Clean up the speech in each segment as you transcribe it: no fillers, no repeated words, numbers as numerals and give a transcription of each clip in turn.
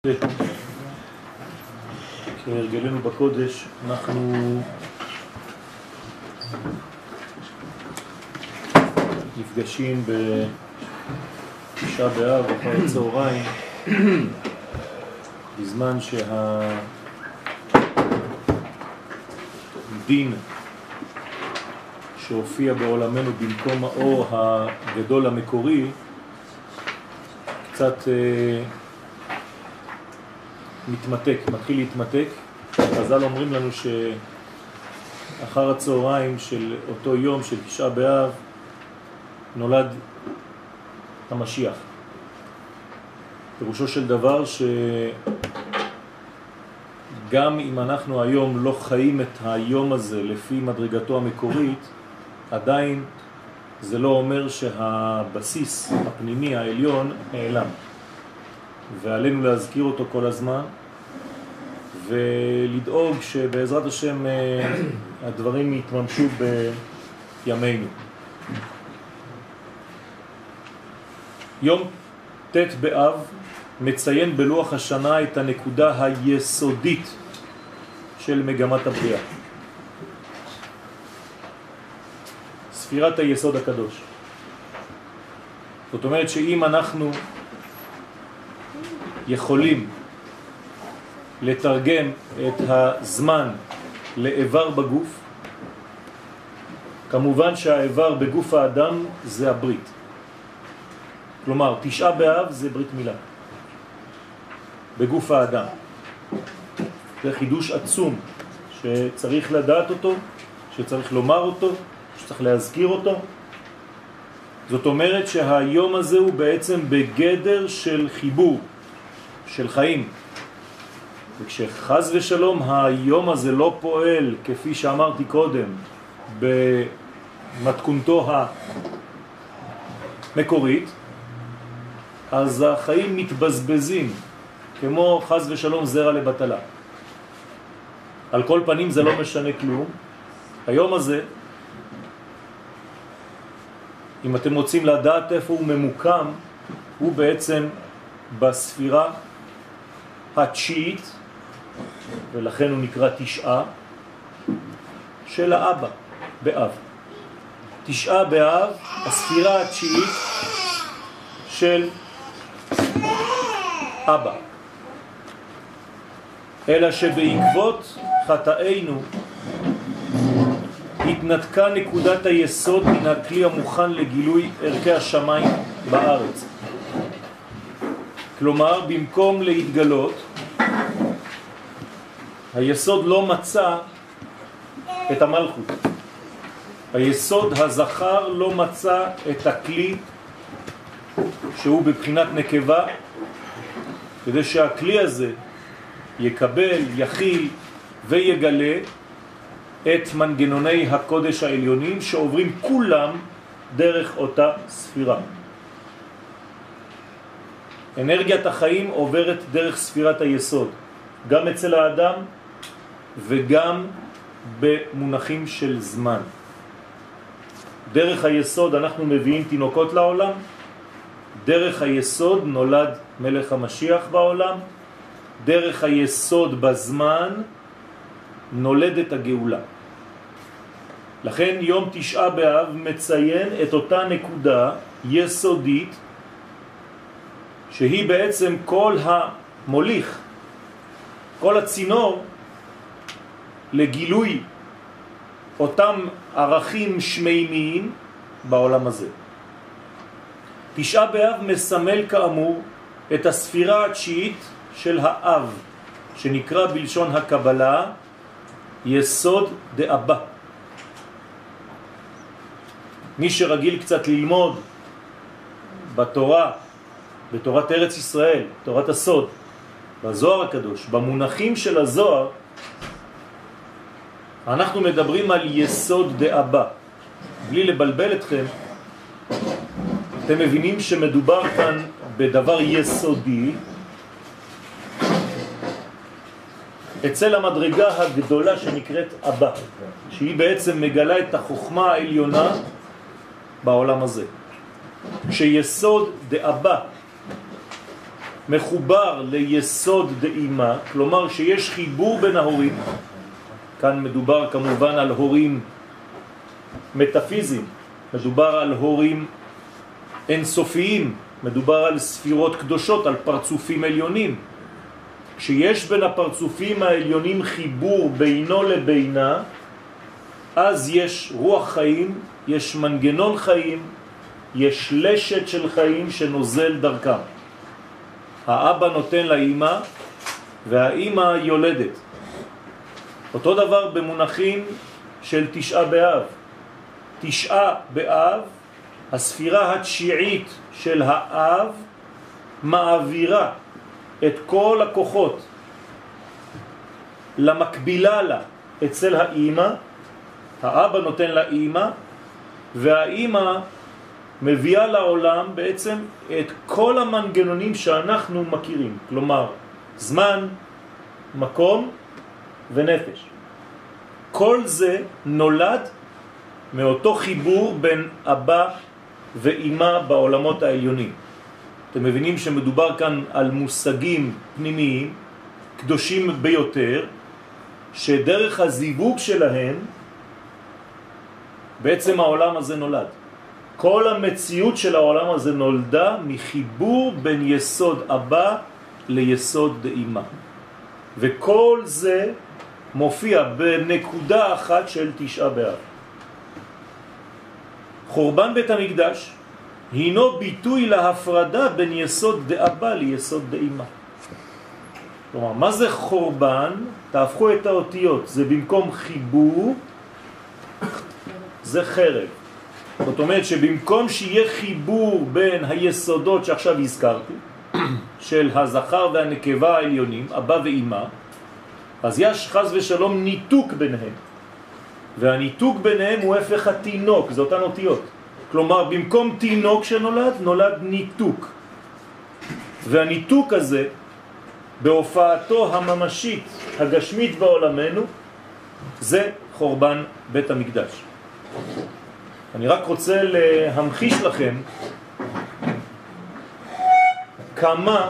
כהרגלנו בקודש, אנחנו נפגשים בתשעה באב אחר הצהריים בזמן שהדין שהופיע בעולמנו במקום האור הגדול המקורי קצת מתחיל להתמתק. חז"ל אומרים לנו שאחר הצהריים של אותו יום של תשעה באב נולד המשיח. פירושו של דבר שגם אם אנחנו היום לא חיים את היום הזה לפי מדרגתו המקורית, עדיין זה לא אומר שהבסיס הפנימי העליון נעלם. ועלינו להזכיר אותו כל הזמן ולדאוג שבעזרת השם הדברים יתממשו בימינו. יום ת' באב מציין בלוח השנה את הנקודה היסודית של מגמת הבריאה, ספירת היסוד הקדוש. זאת אומרת שאם אנחנו יכולים לתרגם את הזמן לאיבר בגוף, כמובן שהאיבר בגוף האדם זה הברית. כלומר, תשעה באב זה ברית מילה בגוף האדם. זה חידוש עצום שצריך לדעת אותו, שצריך לומר אותו, שצריך להזכיר אותו. זאת אומרת שהיום הזה הוא בעצם בגדר של חיבור, של חיים. וכשחז ושלום היום הזה לא פועל כפי שאמרתי קודם במתכונתו המקורית, אז החיים מתבזבזים כמו חז ושלום זרע לבטלה. על כל פנים זה לא משנה כלום. היום הזה, אם אתם רוצים לדעת איפה הוא ממוקם, הוא בעצם בספירה התשיעית, ולכן הוא נקרא תשעה, של האבא באב. תשעה באב, הספירה התשיעית של אבא. אלא שבעקבות חטאינו התנתקה נקודת היסוד מן הכלי המוכן לגילוי ערכי השמיים בארץ. כלומר, במקום להתגלות, היסוד לא מצא את המלכות. היסוד הזכר לא מצא את הכלי שהוא בבחינת נקבה, כדי שהכלי הזה יקבל, יכיל ויגלה את מנגנוני הקודש העליונים שעוברים כולם דרך אותה ספירה. אנרגיית החיים עוברת דרך ספירת היסוד, גם אצל האדם וגם במונחים של זמן. דרך היסוד אנחנו מביאים תינוקות לעולם, דרך היסוד נולד מלך המשיח בעולם, דרך היסוד בזמן נולדת הגאולה. לכן יום תשעה באב מציין את אותה נקודה יסודית שהיא בעצם כל המוליך, כל הצינור לגילוי אותם ערכים שמימיים בעולם הזה. תשעה באב מסמל כאמור את הספירה התשיעית של האב, שנקרא בלשון הקבלה יסוד דאבא. מי שרגיל קצת ללמוד בתורה, בתורת ארץ ישראל, תורת הסוד, בזוהר הקדוש, במונחים של הזוהר, אנחנו מדברים על יסוד דאבא. בלי לבלבל אתכם, אתם מבינים שמדובר כאן בדבר יסודי אצל המדרגה הגדולה שנקראת אבא, שהיא בעצם מגלה את החוכמה העליונה בעולם הזה. כשיסוד דאבא מחובר ליסוד דאימה, כלומר שיש חיבור בין ההורים, כאן מדובר כמובן על הורים מטאפיזיים, מדובר על הורים אינסופיים, מדובר על ספירות קדושות, על פרצופים עליונים. כשיש בין הפרצופים העליונים חיבור בינו לבינה, אז יש רוח חיים, יש מנגנון חיים, יש לשת של חיים שנוזל דרכם. האבא נותן לאמא והאמא יולדת. אותו דבר במונחים של תשעה באב. תשעה באב, הספירה התשיעית של האב מעבירה את כל הכוחות למקבילה לה אצל האמא. האבא נותן לאמא והאמא מביאה לעולם בעצם את כל המנגנונים שאנחנו מכירים, כלומר זמן, מקום ונפש. כל זה נולד מאותו חיבור בין אבא ואמא בעולמות העליונים. אתם מבינים שמדובר כאן על מושגים פנימיים, קדושים ביותר, שדרך הזיווג שלהם בעצם העולם הזה נולד. כל המציאות של העולם הזה נולדה מחיבור בין יסוד אבא ליסוד אמא. וכל זה מופיע בנקודה אחת של תשעה באב. חורבן בית המקדש הינו ביטוי להפרדה בין יסוד דאבא ליסוד דאמא. כלומר, מה זה חורבן? תהפכו את האותיות. זה במקום חיבור, זה חרב. זאת אומרת שבמקום שיהיה חיבור בין היסודות שעכשיו הזכרתי, של הזכר והנקבה העליונים, אבא ואמא, אז יש חס ושלום ניתוק ביניהם. והניתוק ביניהם הוא הפך התינוק, זה אותן אותיות. כלומר, במקום תינוק שנולד, נולד ניתוק. והניתוק הזה, בהופעתו הממשית, הגשמית בעולמנו, זה חורבן בית המקדש. אני רק רוצה להמחיש לכם כמה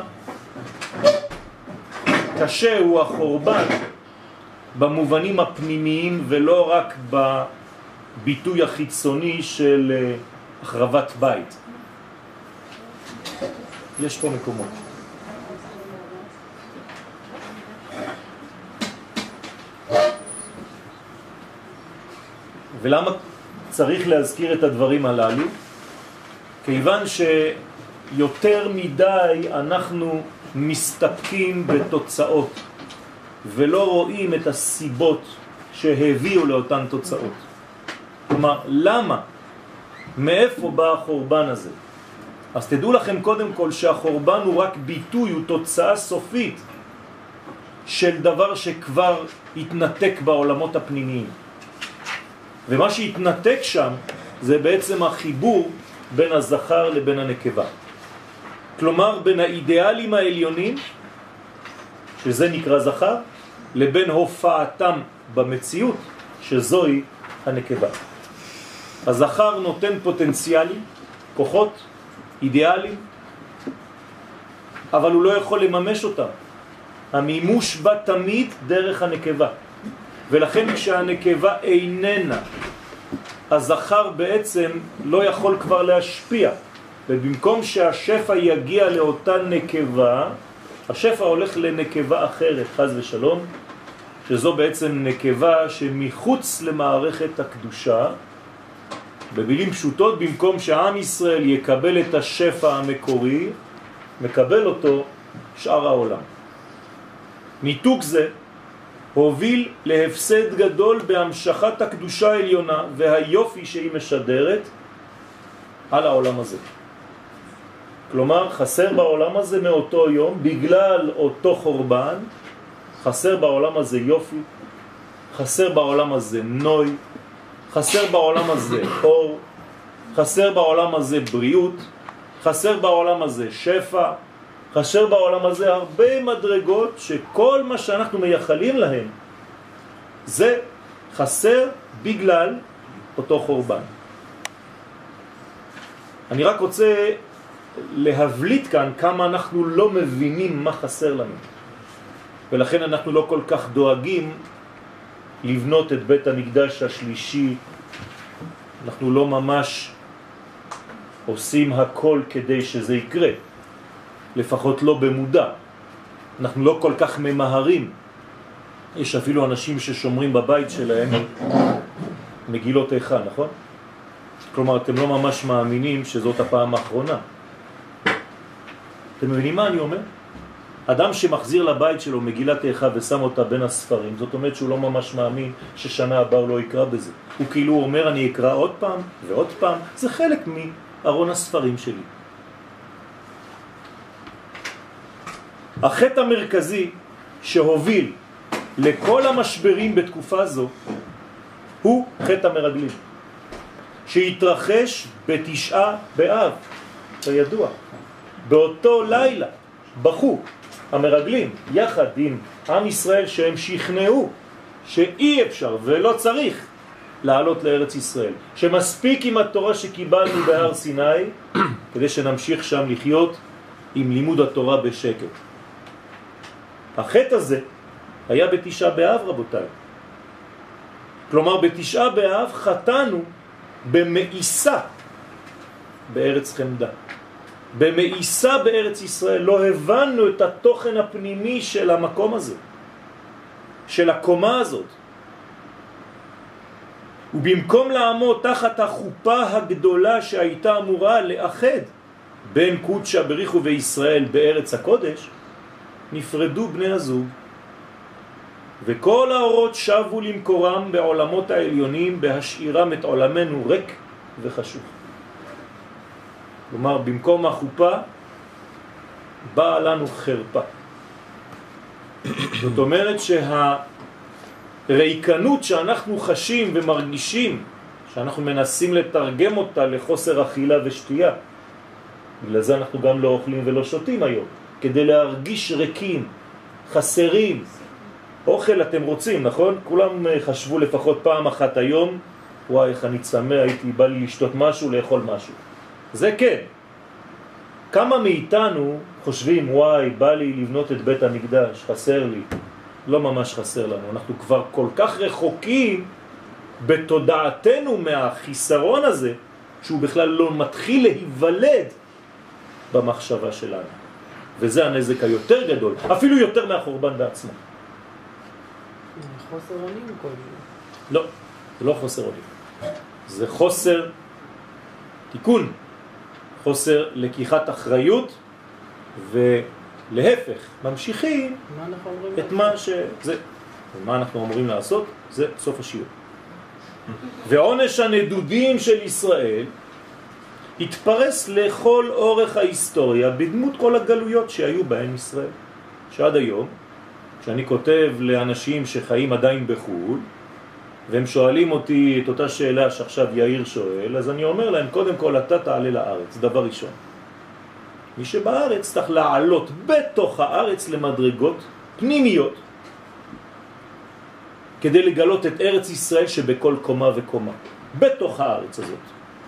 קשה הוא החורבן במובנים הפנימיים ולא רק בביטוי החיצוני של החרבת בית. יש פה מקומות. ולמה צריך להזכיר את הדברים הללו? כיוון שיותר מדי אנחנו מסתפקים בתוצאות ולא רואים את הסיבות שהביאו לאותן תוצאות. כלומר, למה? מאיפה בא החורבן הזה? אז תדעו לכם קודם כל שהחורבן הוא רק ביטוי, הוא תוצאה סופית של דבר שכבר התנתק בעולמות הפנימיים. ומה שהתנתק שם זה בעצם החיבור בין הזכר לבין הנקבה. כלומר, בין האידיאלים העליונים, שזה נקרא זכר, לבין הופעתם במציאות, שזוהי הנקבה. הזכר נותן פוטנציאלים, כוחות, אידיאלים, אבל הוא לא יכול לממש אותם. המימוש בא תמיד דרך הנקבה. ולכן כשהנקבה איננה, הזכר בעצם לא יכול כבר להשפיע. ובמקום שהשפע יגיע לאותה נקבה, השפע הולך לנקבה אחרת, חז ושלום, שזו בעצם נקבה שמחוץ למערכת הקדושה. במילים פשוטות, במקום שעם ישראל יקבל את השפע המקורי, מקבל אותו שאר העולם. ניתוק זה הוביל להפסד גדול בהמשכת הקדושה העליונה והיופי שהיא משדרת על העולם הזה. כלומר, חסר בעולם הזה מאותו יום, בגלל אותו חורבן, חסר בעולם הזה יופי, חסר בעולם הזה נוי, חסר בעולם הזה אור, חסר בעולם הזה בריאות, חסר בעולם הזה שפע, חסר בעולם הזה הרבה מדרגות שכל מה שאנחנו מייחלים להם זה חסר בגלל אותו חורבן. אני רק רוצה להבליט כאן כמה אנחנו לא מבינים מה חסר לנו. ולכן אנחנו לא כל כך דואגים לבנות את בית המקדש השלישי. אנחנו לא ממש עושים הכל כדי שזה יקרה. לפחות לא במודע. אנחנו לא כל כך ממהרים. יש אפילו אנשים ששומרים בבית שלהם מגילות איכה, נכון? כלומר, אתם לא ממש מאמינים שזאת הפעם האחרונה. אתם מבינים מה אני אומר? אדם שמחזיר לבית שלו מגילת איכה ושם אותה בין הספרים, זאת אומרת שהוא לא ממש מאמין ששנה הבאה הוא לא יקרא בזה. הוא כאילו אומר, אני אקרא עוד פעם ועוד פעם. זה חלק מארון הספרים שלי. החטא המרכזי שהוביל לכל המשברים בתקופה זו הוא חטא המרגלים, שהתרחש בתשעה באב, כידוע. באותו לילה בכו המרגלים יחד עם עם ישראל, שהם שכנעו שאי אפשר ולא צריך לעלות לארץ ישראל, שמספיק עם התורה שקיבלנו בהר סיני כדי שנמשיך שם לחיות עם לימוד התורה בשקט. החטא הזה היה בתשעה באב, רבותיי. כלומר, בתשעה באב חטאנו במאיסה בארץ חמדה. במאיסה בארץ ישראל. לא הבנו את התוכן הפנימי של המקום הזה, של הקומה הזאת. ובמקום לעמוד תחת החופה הגדולה שהייתה אמורה לאחד בין קודשא בריחו וישראל בארץ הקודש, נפרדו בני הזוג, וכל האורות שבו למקורם בעולמות העליונים, בהשאירם את עולמנו ריק וחשוך. כלומר, במקום החופה באה לנו חרפה. זאת אומרת שהריקנות שאנחנו חשים ומרגישים, שאנחנו מנסים לתרגם אותה לחוסר אכילה ושתייה, בגלל זה אנחנו גם לא אוכלים ולא שותים היום, כדי להרגיש ריקים, חסרים. אוכל אתם רוצים, נכון? כולם חשבו לפחות פעם אחת היום, וואי, איך אני צמא, הייתי בא לי לשתות משהו, לאכול משהו. זה כן. כמה מאיתנו חושבים, וואי, בא לי לבנות את בית המקדש, חסר לי. לא ממש חסר לנו. אנחנו כבר כל כך רחוקים בתודעתנו מהחיסרון הזה, שהוא בכלל לא מתחיל להיוולד במחשבה שלנו. וזה הנזק היותר גדול, אפילו יותר מהחורבן בעצמו. חוסר אונים כל זה. לא, זה לא חוסר אונים. זה חוסר תיקון, חוסר לקיחת אחריות, ולהפך, ממשיכים את מה שזה. ומה אנחנו אמורים לעשות? זה סוף השיעור. ועונש הנדודים של ישראל התפרס לכל אורך ההיסטוריה בדמות כל הגלויות שהיו בהן ישראל. שעד היום, כשאני כותב לאנשים שחיים עדיין בחו"ל, והם שואלים אותי את אותה שאלה שעכשיו יאיר שואל, אז אני אומר להם, קודם כל אתה תעלה לארץ, דבר ראשון. מי שבארץ צריך לעלות בתוך הארץ למדרגות פנימיות, כדי לגלות את ארץ ישראל שבכל קומה וקומה, בתוך הארץ הזאת.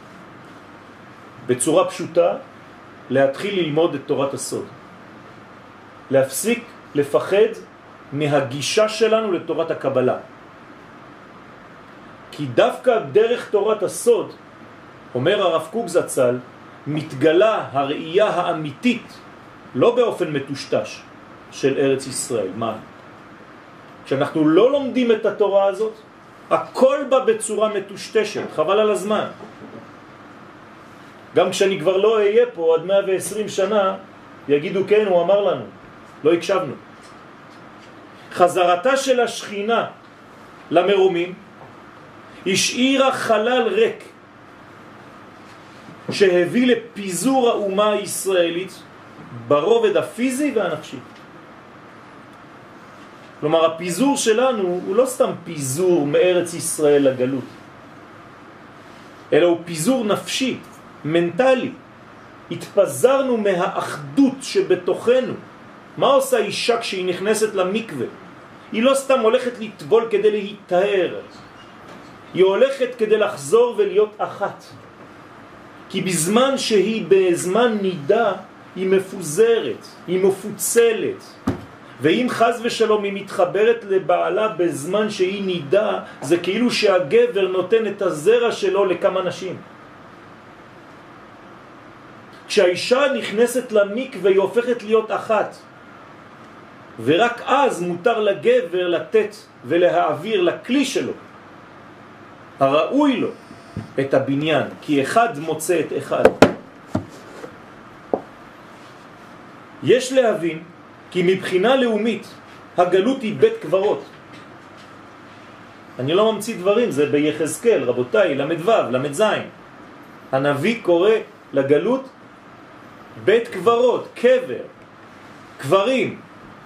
בצורה פשוטה, להתחיל ללמוד את תורת הסוד. להפסיק לפחד מהגישה שלנו לתורת הקבלה. כי דווקא דרך תורת הסוד, אומר הרב קוק זצ"ל, מתגלה הראייה האמיתית, לא באופן מטושטש, של ארץ ישראל. מה? כשאנחנו לא לומדים את התורה הזאת, הכל בא בצורה מטושטשת, חבל על הזמן. גם כשאני כבר לא אהיה פה עד 120 שנה, יגידו כן, הוא אמר לנו, לא הקשבנו. חזרתה של השכינה למרומים השאירה חלל ריק שהביא לפיזור האומה הישראלית ברובד הפיזי והנפשי. כלומר, הפיזור שלנו הוא לא סתם פיזור מארץ ישראל לגלות, אלא הוא פיזור נפשי, מנטלי. התפזרנו מהאחדות שבתוכנו. מה עושה אישה כשהיא נכנסת למקווה? היא לא סתם הולכת לטבול כדי להיטהר, היא הולכת כדי לחזור ולהיות אחת. כי בזמן שהיא בזמן נידה היא מפוזרת, היא מפוצלת. ואם חז ושלום היא מתחברת לבעלה בזמן שהיא נידה, זה כאילו שהגבר נותן את הזרע שלו לכמה נשים. כשהאישה נכנסת למקווה היא הופכת להיות אחת, ורק אז מותר לגבר לתת ולהעביר לכלי שלו, הראוי לו, את הבניין, כי אחד מוצא את אחד. יש להבין כי מבחינה לאומית הגלות היא בית קברות. אני לא ממציא דברים, זה ביחזקאל, רבותיי, למד ו', למד ז'. הנביא קורא לגלות בית קברות, קבר, קברים.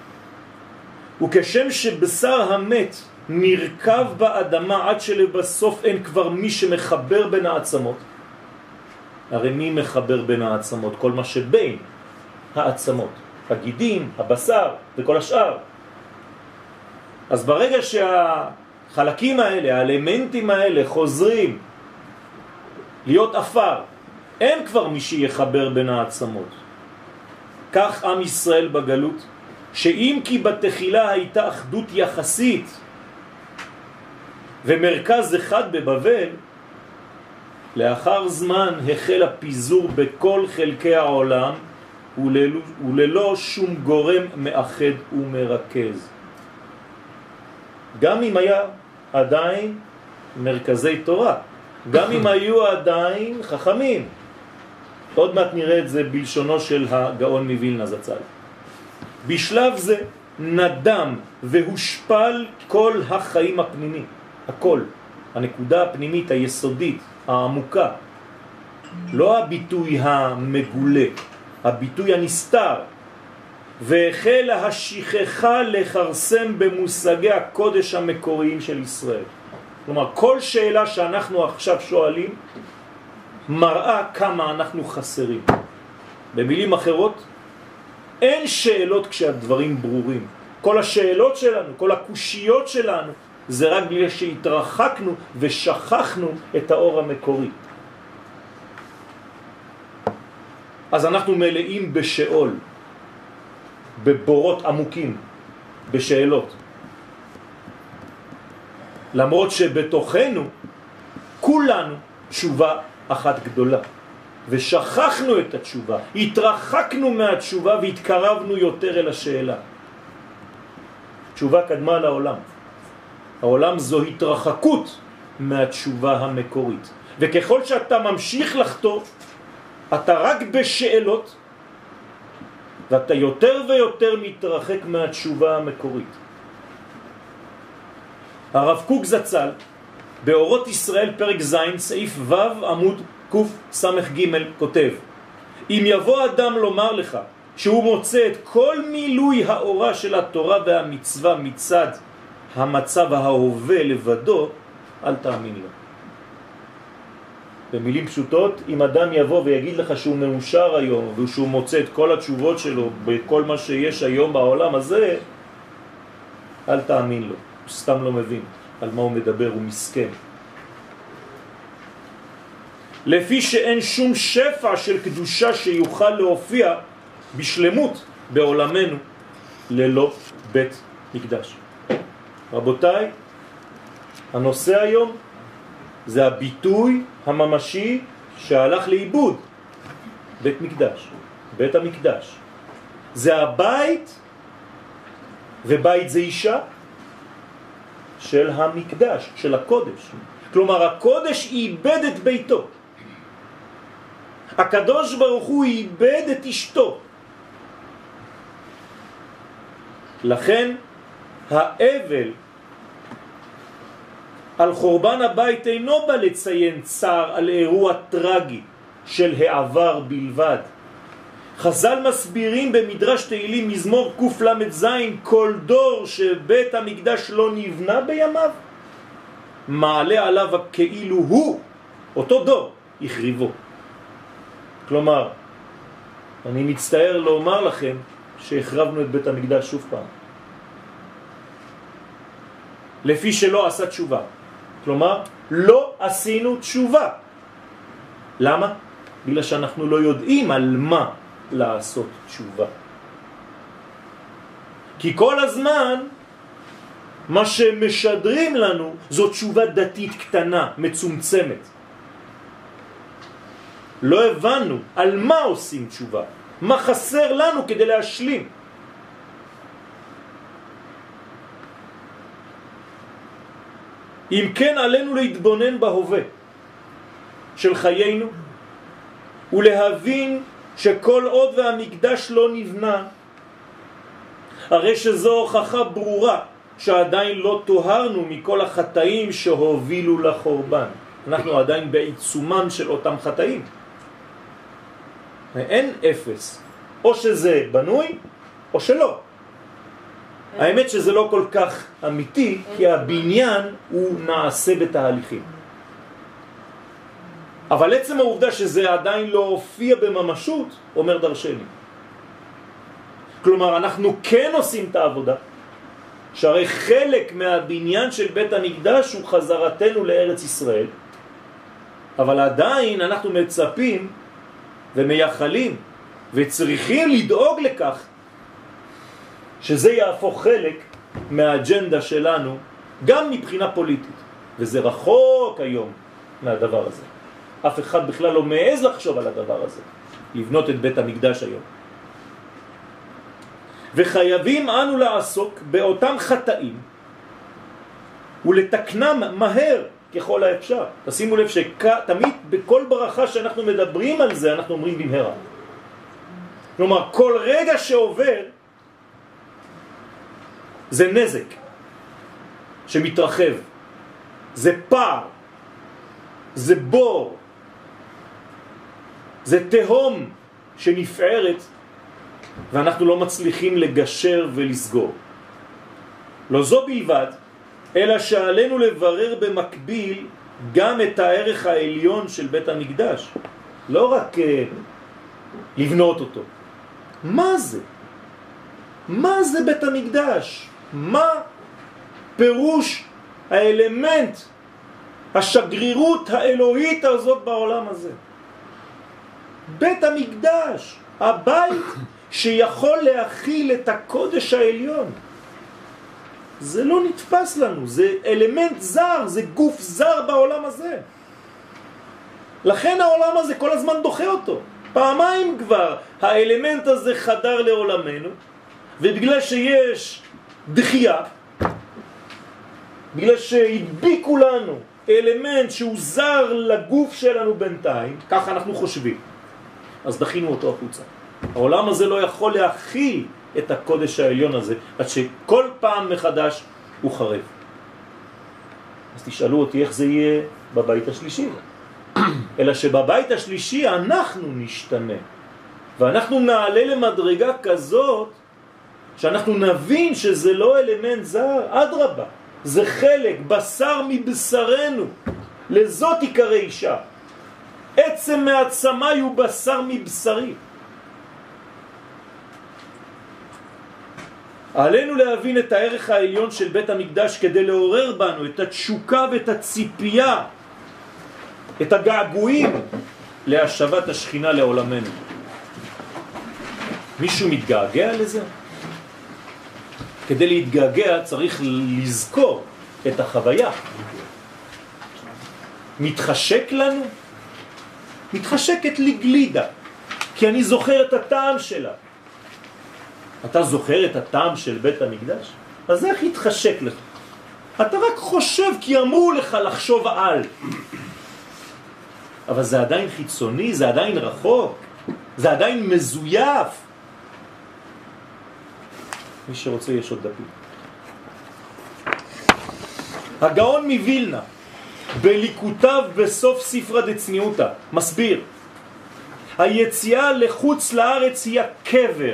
וכשם שבשר המת נרכב באדמה עד שלבסוף אין כבר מי שמחבר בין העצמות. הרי מי מחבר בין העצמות? כל מה שבין העצמות, הגידים, הבשר וכל השאר. אז ברגע שהחלקים האלה, האלמנטים האלה חוזרים להיות אפר, אין כבר מי שיחבר בין העצמות. כך עם ישראל בגלות, שאם כי בתחילה הייתה אחדות יחסית ומרכז אחד בבבל, לאחר זמן החל הפיזור בכל חלקי העולם וללא שום גורם מאחד ומרכז. גם אם היה עדיין מרכזי תורה, גם אם היו עדיין חכמים. עוד מעט נראה את זה בלשונו של הגאון מווילנה זצ"ל. בשלב זה נדם והושפל כל החיים הפנימי, הכל, הנקודה הפנימית היסודית, העמוקה, לא הביטוי המגולה, הביטוי הנסתר, והחלה השכחה לחרסם במושגי הקודש המקוריים של ישראל. כלומר, כל שאלה שאנחנו עכשיו שואלים מראה כמה אנחנו חסרים. במילים אחרות, אין שאלות כשהדברים ברורים. כל השאלות שלנו, כל הקושיות שלנו, זה רק בגלל שהתרחקנו ושכחנו את האור המקורי. אז אנחנו מלאים בשאול, בבורות עמוקים, בשאלות. למרות שבתוכנו כולנו תשובה אחת גדולה, ושכחנו את התשובה, התרחקנו מהתשובה והתקרבנו יותר אל השאלה. תשובה קדמה לעולם. העולם זו התרחקות מהתשובה המקורית, וככל שאתה ממשיך לחתור, אתה רק בשאלות, ואתה יותר ויותר מתרחק מהתשובה המקורית. הרב קוק זצ"ל, באורות ישראל פרק ז' סעיף ו' עמוד קוף סמך ג' כותב, אם יבוא אדם לומר לך שהוא מוצא את כל מילוי האורה של התורה והמצווה מצד המצב ההווה לבדו, אל תאמין לו. במילים פשוטות, אם אדם יבוא ויגיד לך שהוא מאושר היום ושהוא מוצא את כל התשובות שלו בכל מה שיש היום בעולם הזה, אל תאמין לו. הוא סתם לא מבין על מה הוא מדבר, הוא מסכן. לפי שאין שום שפע של קדושה שיוכל להופיע בשלמות בעולמנו ללא בית מקדש. רבותיי, הנושא היום זה הביטוי הממשי שהלך לאיבוד, בית מקדש, בית המקדש. זה הבית, ובית זה אישה, של המקדש, של הקודש. כלומר, הקודש איבד את ביתו. הקדוש ברוך הוא איבד את אשתו. לכן, האבל על חורבן הבית אינו בא לציין צער על אירוע טרגי של העבר בלבד. חז"ל מסבירים במדרש תהילים מזמור קל"ז, כל דור שבית המקדש לא נבנה בימיו, מעלה עליו כאילו הוא, אותו דור, יחריבו. כלומר, אני מצטער לומר לכם שהחרבנו את בית המקדש שוב פעם. לפי שלא עשה תשובה. כלומר, לא עשינו תשובה. למה? בגלל שאנחנו לא יודעים על מה לעשות תשובה. כי כל הזמן מה שמשדרים לנו זו תשובה דתית קטנה, מצומצמת. לא הבנו על מה עושים תשובה, מה חסר לנו כדי להשלים. אם כן עלינו להתבונן בהווה של חיינו ולהבין שכל עוד והמקדש לא נבנה, הרי שזו הוכחה ברורה שעדיין לא תוהרנו מכל החטאים שהובילו לחורבן. אנחנו עדיין בעיצומם של אותם חטאים. אין אפס. או שזה בנוי או שלא. האמת שזה לא כל כך אמיתי, כי הבניין הוא נעשה בתהליכים. אבל עצם העובדה שזה עדיין לא הופיע בממשות, אומר דרשני. כלומר, אנחנו כן עושים את העבודה, שהרי חלק מהבניין של בית המקדש הוא חזרתנו לארץ ישראל, אבל עדיין אנחנו מצפים ומייחלים וצריכים לדאוג לכך שזה יהפוך חלק מהאג'נדה שלנו גם מבחינה פוליטית, וזה רחוק היום מהדבר הזה. אף אחד בכלל לא מעז לחשוב על הדבר הזה, לבנות את בית המקדש היום. וחייבים אנו לעסוק באותם חטאים ולתקנם מהר ככל האפשר. תשימו לב שתמיד בכל ברכה שאנחנו מדברים על זה אנחנו אומרים במהרה. כלומר, כל רגע שעובר זה נזק שמתרחב, זה פער, זה בור, זה תהום שנפערת ואנחנו לא מצליחים לגשר ולסגור. לא זו בלבד, אלא שעלינו לברר במקביל גם את הערך העליון של בית המקדש. לא רק לבנות אותו. מה זה? מה זה בית המקדש? מה פירוש האלמנט, השגרירות האלוהית הזאת בעולם הזה? בית המקדש, הבית שיכול להכיל את הקודש העליון. זה לא נתפס לנו, זה אלמנט זר, זה גוף זר בעולם הזה. לכן העולם הזה כל הזמן דוחה אותו. פעמיים כבר האלמנט הזה חדר לעולמנו, ובגלל שיש דחייה, בגלל שהדביקו לנו אלמנט שהוא זר לגוף שלנו בינתיים, ככה אנחנו חושבים, אז דחינו אותו החוצה. העולם הזה לא יכול להכיל את הקודש העליון הזה, עד שכל פעם מחדש הוא חרב. אז תשאלו אותי איך זה יהיה בבית השלישי. אלא שבבית השלישי אנחנו נשתנה, ואנחנו נעלה למדרגה כזאת, שאנחנו נבין שזה לא אלמנט זר, אדרבה, זה חלק, בשר מבשרנו, לזאת יקרא אישה. עצם מעצמה הוא בשר מבשרי. עלינו להבין את הערך העליון של בית המקדש כדי לעורר בנו את התשוקה ואת הציפייה, את הגעגועים להשבת השכינה לעולמנו. מישהו מתגעגע לזה? כדי להתגעגע צריך לזכור את החוויה. מתחשק לנו? מתחשקת לי גלידה, כי אני זוכר את הטעם שלה. אתה זוכר את הטעם של בית המקדש? אז איך יתחשק לך? אתה רק חושב כי אמרו לך לחשוב על. אבל זה עדיין חיצוני, זה עדיין רחוק, זה עדיין מזויף. מי שרוצה יש עוד דפים. הגאון מבילנה בליקוטיו בסוף ספרה דצניעותא מסביר, היציאה לחוץ לארץ היא הקבר,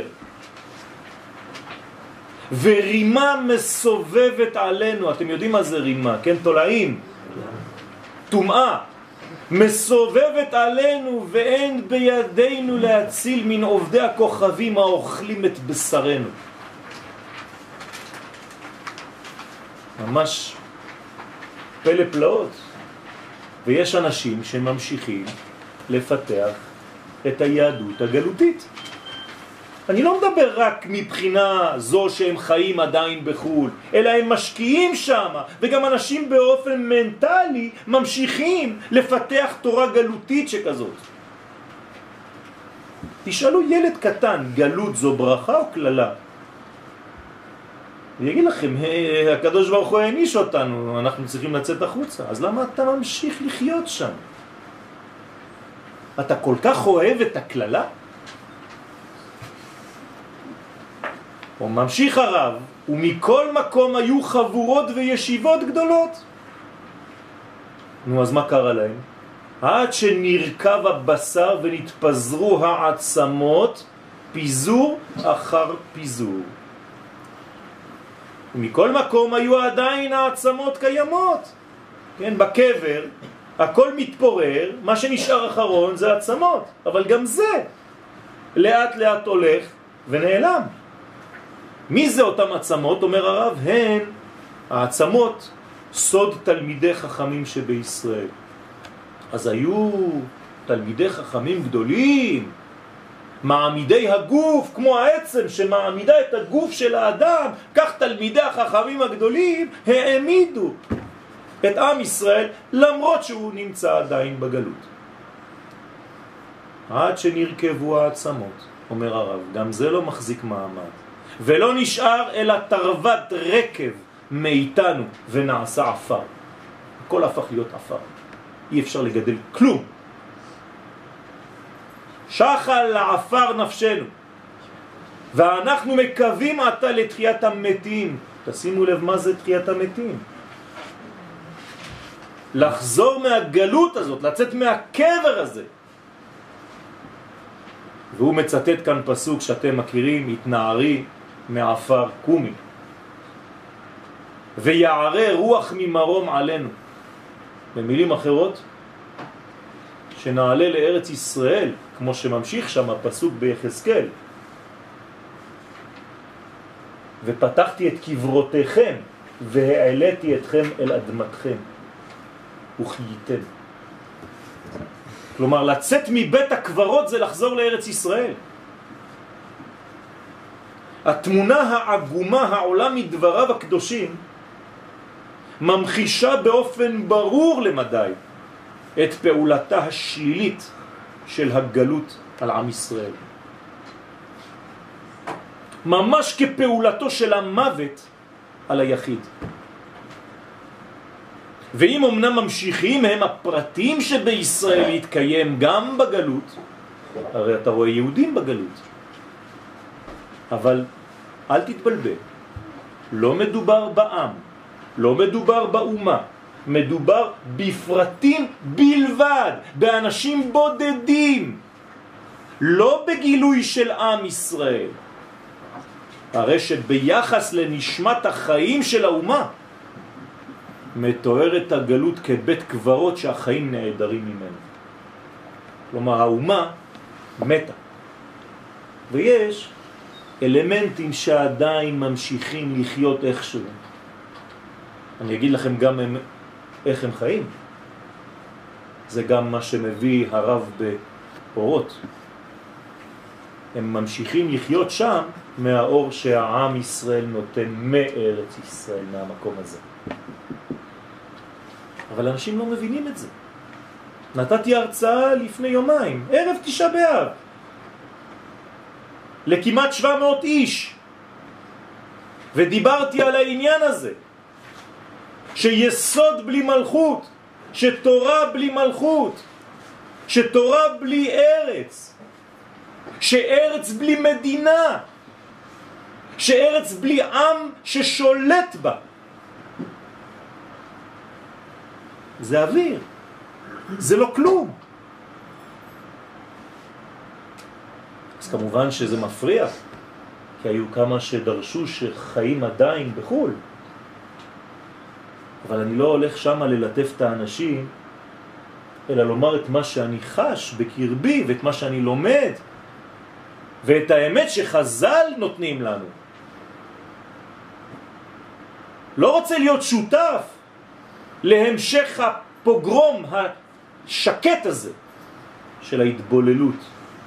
ורימה מסובבת עלינו. אתם יודעים מה זה רימה, כן? תולעים, טומאה, מסובבת עלינו, ואין בידינו להציל מן עובדי הכוכבים האוכלים את בשרנו. ממש פלא פלאות. ויש אנשים שממשיכים לפתח את היהדות הגלותית. אני לא מדבר רק מבחינה זו שהם חיים עדיין בחול, אלא הם משקיעים שם, וגם אנשים באופן מנטלי ממשיכים לפתח תורה גלותית שכזאת. תשאלו ילד קטן, גלות זו ברכה או כללה? הוא יגיד לכם, הקדוש ברוך הוא העניש אותנו, אנחנו צריכים לצאת החוצה. אז למה אתה ממשיך לחיות שם? אתה כל כך אוהב את הכללה? הוא ממשיך הרב, ומכל מקום היו חבורות וישיבות גדולות. נו, אז מה קרה להם? עד שנרכב הבשר ונתפזרו העצמות, פיזור אחר פיזור. ומכל מקום היו עדיין העצמות קיימות. כן, בקבר הכל מתפורר, מה שנשאר אחרון זה עצמות, אבל גם זה לאט לאט הולך ונעלם. מי זה אותם עצמות? אומר הרב, הן העצמות סוד תלמידי חכמים שבישראל. אז היו תלמידי חכמים גדולים, מעמידי הגוף, כמו העצם שמעמידה את הגוף של האדם, כך תלמידי החכמים הגדולים העמידו את עם ישראל, למרות שהוא נמצא עדיין בגלות. עד שנרכבו העצמות, אומר הרב, גם זה לא מחזיק מעמד. ולא נשאר אלא תרוות רקב מאיתנו ונעשה עפר. הכל הפך להיות עפר. אי אפשר לגדל כלום. שחל לעפר נפשנו. ואנחנו מקווים עתה לתחיית המתים. תשימו לב מה זה תחיית המתים. לחזור מהגלות הזאת, לצאת מהקבר הזה. והוא מצטט כאן פסוק שאתם מכירים, התנערי מעפר קומי. ויערה רוח ממרום עלינו. במילים אחרות, שנעלה לארץ ישראל, כמו שממשיך שם הפסוק ביחזקאל. ופתחתי את קברותיכם, והעליתי אתכם אל אדמתכם, וחייתם. כלומר, לצאת מבית הקברות זה לחזור לארץ ישראל. התמונה העגומה העולה מדבריו הקדושים ממחישה באופן ברור למדי את פעולתה השלילית של הגלות על עם ישראל. ממש כפעולתו של המוות על היחיד. ואם אמנם ממשיכים הם הפרטים שבישראל להתקיים גם בגלות, הרי אתה רואה יהודים בגלות, אבל אל תתבלבל, לא מדובר בעם, לא מדובר באומה, מדובר בפרטים בלבד, באנשים בודדים, לא בגילוי של עם ישראל. הרי שביחס לנשמת החיים של האומה, מתוארת הגלות כבית קברות שהחיים נעדרים ממנו. כלומר, האומה מתה. ויש אלמנטים שעדיין ממשיכים לחיות איכשהו. אני אגיד לכם גם איך הם חיים. זה גם מה שמביא הרב באורות. הם ממשיכים לחיות שם מהאור שהעם ישראל נותן מארץ ישראל, מהמקום הזה. אבל אנשים לא מבינים את זה. נתתי הרצאה לפני יומיים, ערב תשעה באב, לכמעט 700 איש, ודיברתי על העניין הזה, שיסוד בלי מלכות, שתורה בלי מלכות, שתורה בלי ארץ, שארץ בלי מדינה, שארץ בלי עם ששולט בה. זה אוויר, זה לא כלום. אז כמובן שזה מפריע, כי היו כמה שדרשו שחיים עדיין בחול. אבל אני לא הולך שם ללטף את האנשים, אלא לומר את מה שאני חש בקרבי, ואת מה שאני לומד, ואת האמת שחז"ל נותנים לנו. לא רוצה להיות שותף להמשך הפוגרום השקט הזה של ההתבוללות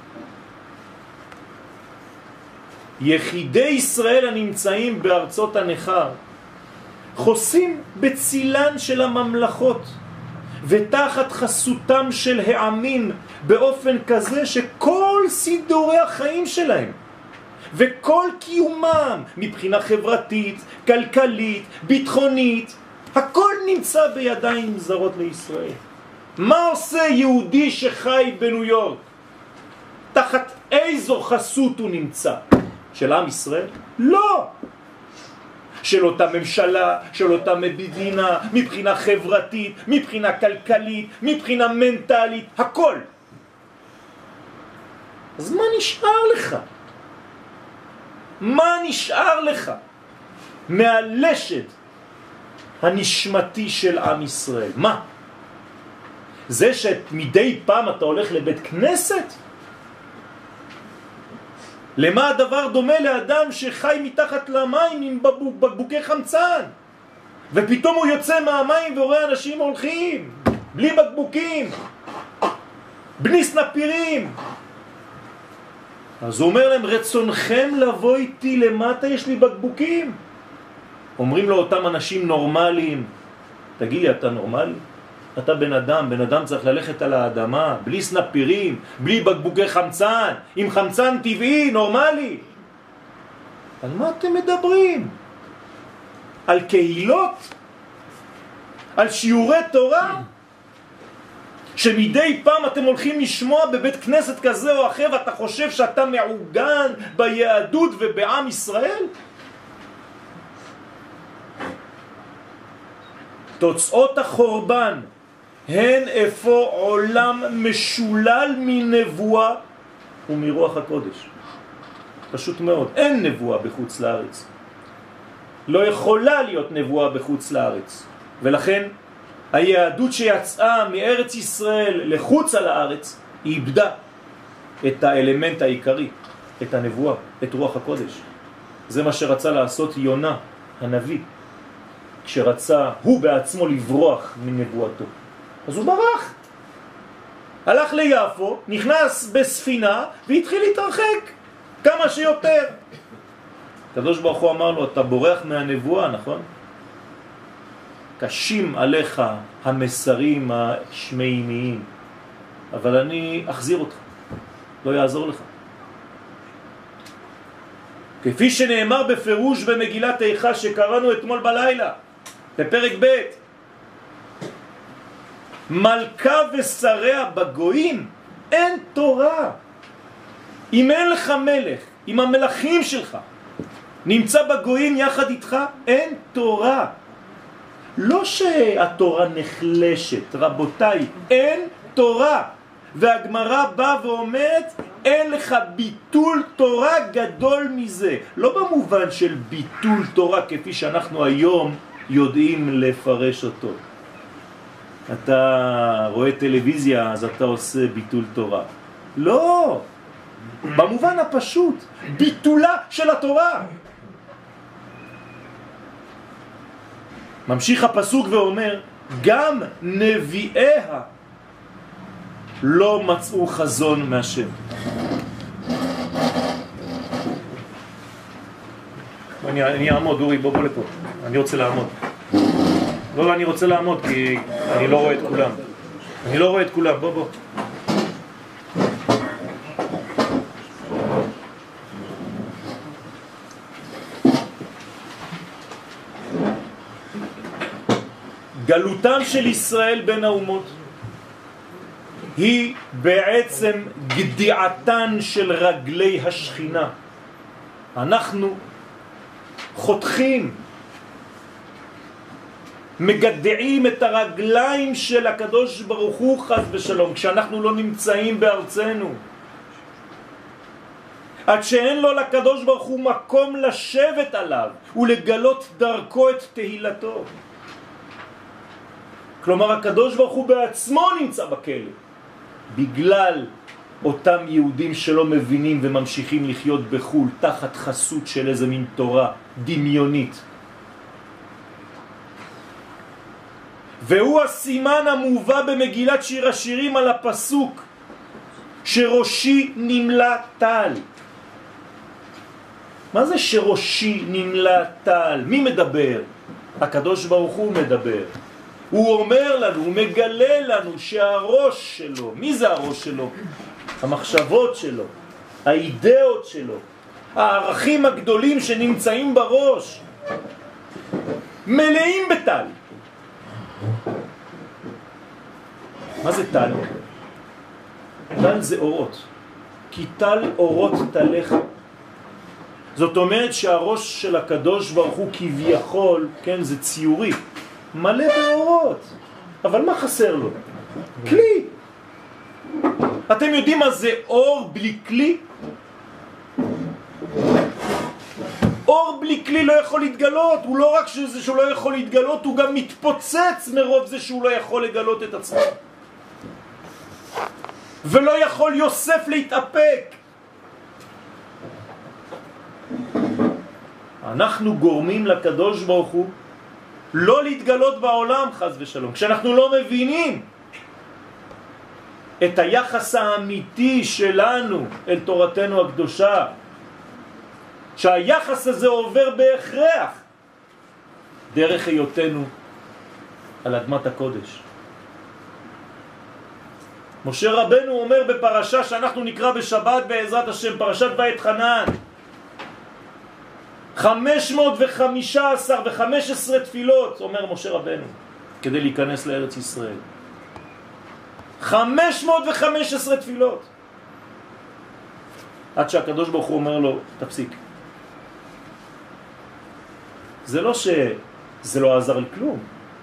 יחידי ישראל הנמצאים בארצות הנכר חוסים בצילן של הממלכות ותחת חסותם של העמים באופן כזה שכל סידורי החיים שלהם וכל קיומם מבחינה חברתית, כלכלית, ביטחונית, הכל נמצא בידיים זרות לישראל. מה עושה יהודי שחי בניו יורק? תחת איזו חסות הוא נמצא? של עם ישראל? לא! של אותה ממשלה, של אותה מדינה, מבחינה חברתית, מבחינה כלכלית, מבחינה מנטלית, הכל. אז מה נשאר לך? מה נשאר לך מהלשד הנשמתי של עם ישראל? מה? זה שמדי פעם אתה הולך לבית כנסת? למה הדבר דומה לאדם שחי מתחת למים עם בקבוקי חמצן ופתאום הוא יוצא מהמים ורואה אנשים הולכים בלי בקבוקים, בלי סנפירים? אז הוא אומר להם, רצונכם לבוא איתי למטה, יש לי בקבוקים. אומרים לו אותם אנשים נורמליים, תגיד לי, אתה נורמלי? אתה בן אדם, בן אדם צריך ללכת על האדמה, בלי סנפירים, בלי בקבוקי חמצן, עם חמצן טבעי, נורמלי. על מה אתם מדברים? על קהילות? על שיעורי תורה? שמדי פעם אתם הולכים לשמוע בבית כנסת כזה או אחר ואתה חושב שאתה מעוגן ביהדות ובעם ישראל? תוצאות החורבן הן איפה עולם משולל מנבואה ומרוח הקודש. פשוט מאוד, אין נבואה בחוץ לארץ. לא יכולה להיות נבואה בחוץ לארץ. ולכן היהדות שיצאה מארץ ישראל לחוץ על הארץ, היא איבדה את האלמנט העיקרי, את הנבואה, את רוח הקודש. זה מה שרצה לעשות יונה, הנביא, כשרצה הוא בעצמו לברוח מנבואתו. אז הוא ברח. הלך ליפו, נכנס בספינה והתחיל להתרחק כמה שיותר. הקדוש ברוך הוא אמר לו, אתה בורח מהנבואה, נכון? קשים עליך המסרים השמיימיים, אבל אני אחזיר אותך, לא יעזור לך. כפי שנאמר בפירוש במגילת איכה שקראנו אתמול בלילה, בפרק ב', מלכה ושריה בגויים, אין תורה. אם אין לך מלך, אם המלכים שלך נמצא בגויים יחד איתך, אין תורה. לא שהתורה נחלשת, רבותיי, אין תורה. והגמרא באה ואומרת, אין לך ביטול תורה גדול מזה. לא במובן של ביטול תורה כפי שאנחנו היום יודעים לפרש אותו. אתה רואה טלוויזיה, אז אתה עושה ביטול תורה. לא, במובן הפשוט, ביטולה של התורה. ממשיך הפסוק ואומר, גם נביאיה לא מצאו חזון מהשם. אני אעמוד, אורי, בוא לפה. אני רוצה לעמוד. לא, אני רוצה לעמוד כי אני לא רואה את כולם. אני לא רואה את כולם, בוא. גלותם של ישראל בין האומות היא בעצם גדיעתן של רגלי השכינה. אנחנו חותכים, מגדעים את הרגליים של הקדוש ברוך הוא חס ושלום כשאנחנו לא נמצאים בארצנו, עד שאין לו לקדוש ברוך הוא מקום לשבת עליו ולגלות דרכו את תהילתו. כלומר הקדוש ברוך הוא בעצמו נמצא בכלא בגלל אותם יהודים שלא מבינים וממשיכים לחיות בחול תחת חסות של איזה מין תורה דמיונית. והוא הסימן המובא במגילת שיר השירים על הפסוק שראשי נמלא טל. מה זה שראשי נמלא טל? מי מדבר? הקדוש ברוך הוא מדבר. הוא אומר לנו, הוא מגלה לנו שהראש שלו, מי זה הראש שלו? המחשבות שלו, האידאות שלו, הערכים הגדולים שנמצאים בראש, מלאים בטל. מה זה טל? טל זה אורות. כי טל אורות תלך. זאת אומרת שהראש של הקדוש ברוך הוא כביכול, כן, זה ציורי, מלא באורות. אבל מה חסר לו? כלי. אתם יודעים מה זה אור בלי כלי? אור בלי כלי לא יכול להתגלות. הוא לא רק שהוא לא יכול להתגלות, הוא גם מתפוצץ מרוב זה שהוא לא יכול לגלות את עצמו. ולא יכול יוסף להתאפק. אנחנו גורמים לקדוש ברוך הוא לא להתגלות בעולם, חס ושלום. כשאנחנו לא מבינים את היחס האמיתי שלנו אל תורתנו הקדושה, שהיחס הזה עובר בהכרח דרך היותנו על אדמת הקודש. משה רבנו אומר בפרשה שאנחנו נקרא בשבת בעזרת השם, פרשת בית חנן, 515 ו-15 תפילות, אומר משה רבנו, כדי להיכנס לארץ ישראל. 515 תפילות. עד שהקדוש ברוך הוא אומר לו, תפסיק. זה לא שזה לא עזר לכלום.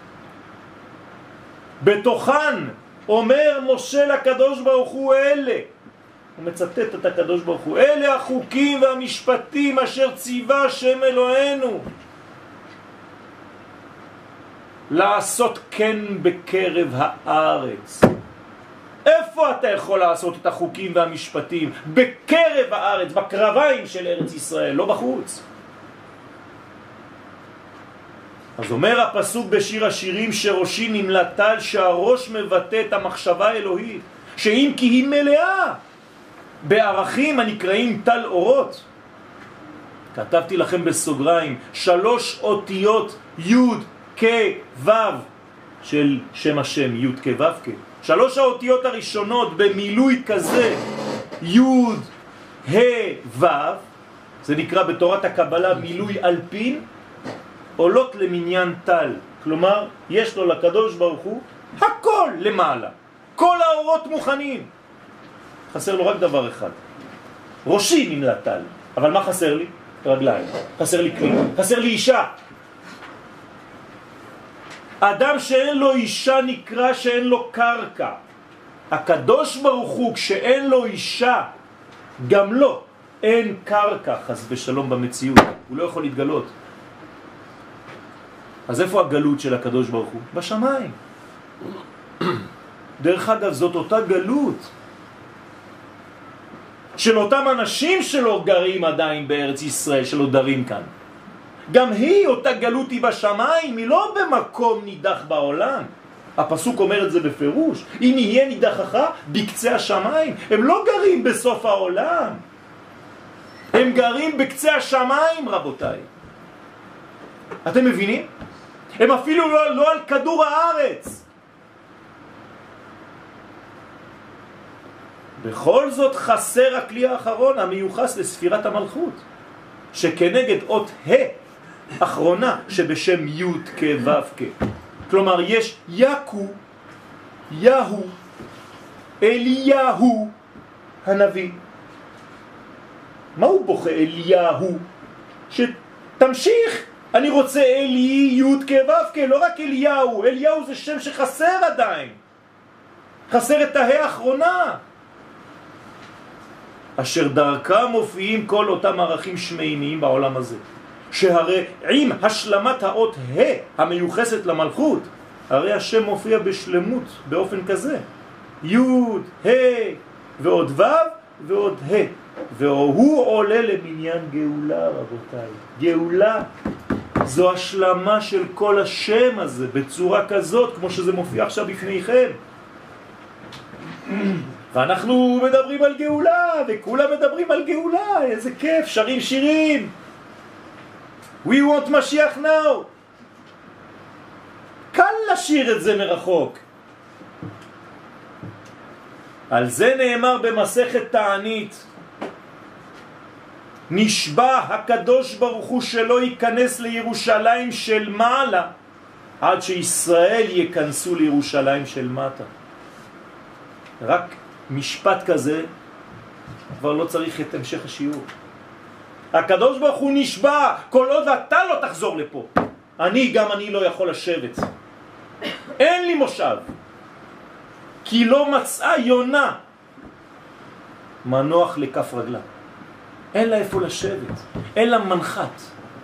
בתוכן אומר משה לקדוש ברוך הוא אלה, הוא מצטט את הקדוש ברוך הוא, אלה החוקים והמשפטים אשר ציווה השם אלוהינו לעשות כן בקרב הארץ. איפה אתה יכול לעשות את החוקים והמשפטים? בקרב הארץ, בקרביים של ארץ ישראל, לא בחוץ. אז אומר הפסוק בשיר השירים שראשי נמלא טל, שהראש מבטא את המחשבה האלוהית, שאם כי היא מלאה בערכים הנקראים טל אורות. כתבתי לכם בסוגריים 3 אותיות י' כ' ו' של שם השם, י' כ' ו' כ'. 3 האותיות הראשונות במילוי כזה י' ה' ו', זה נקרא בתורת הקבלה מילוי אלפין, עולות למניין טל. כלומר, יש לו לקדוש ברוך הוא הכל למעלה, כל האורות מוכנים. חסר לו רק דבר אחד, ראשי נמלא טל. אבל מה חסר לי? רגליים. חסר לי כלי, חסר לי אישה. אדם שאין לו אישה נקרא שאין לו קרקע. הקדוש ברוך הוא כשאין לו אישה, גם לו אין קרקע, חס ושלום, במציאות. הוא לא יכול להתגלות. אז איפה הגלות של הקדוש ברוך הוא? בשמיים. דרך אגב, זאת אותה גלות של אותם אנשים שלא גרים עדיין בארץ ישראל, שלא דרים כאן. גם היא, אותה גלות היא בשמיים, היא לא במקום נידח בעולם. הפסוק אומר את זה בפירוש, אם יהיה נידחך בקצה השמיים. הם לא גרים בסוף העולם, הם גרים בקצה השמיים, רבותיי. אתם מבינים? הם אפילו לא על כדור הארץ. בכל זאת חסר הכלי האחרון המיוחס לספירת המלכות, שכנגד אות ה' אחרונה שבשם י' כ' ו' כ'. כלומר יש יקו, יהו, אליהו הנביא. מה הוא בוכה אליהו? שתמשיך. אני רוצה אלי י' כ' ו' כ', לא רק אליהו. אליהו זה שם שחסר עדיין, חסר את ה' האחרונה, אשר דרכם מופיעים כל אותם ערכים שמימיים בעולם הזה, שהרי עם השלמת האות ה' המיוחסת למלכות, הרי השם מופיע בשלמות באופן כזה, י' ה' ועוד ו' ועוד ה', והוא עולה למניין גאולה. רבותיי, גאולה זו השלמה של כל השם הזה בצורה כזאת כמו שזה מופיע עכשיו בפניכם. ואנחנו מדברים על גאולה, וכולם מדברים על גאולה, איזה כיף, שרים שירים. We want משיח now. קל לשיר את זה מרחוק. על זה נאמר במסכת תענית, נשבע הקדוש ברוך הוא שלא ייכנס לירושלים של מעלה עד שישראל ייכנסו לירושלים של מטה. רק משפט כזה כבר לא צריך את המשך השיעור. הקדוש ברוך הוא נשבע, כל עוד אתה לא תחזור לפה, אני לא יכול לשבת, אין לי מושב, כי לא מצאה יונה מנוח לכף רגלה, אין לה איפה לשבת, אין לה מנחת.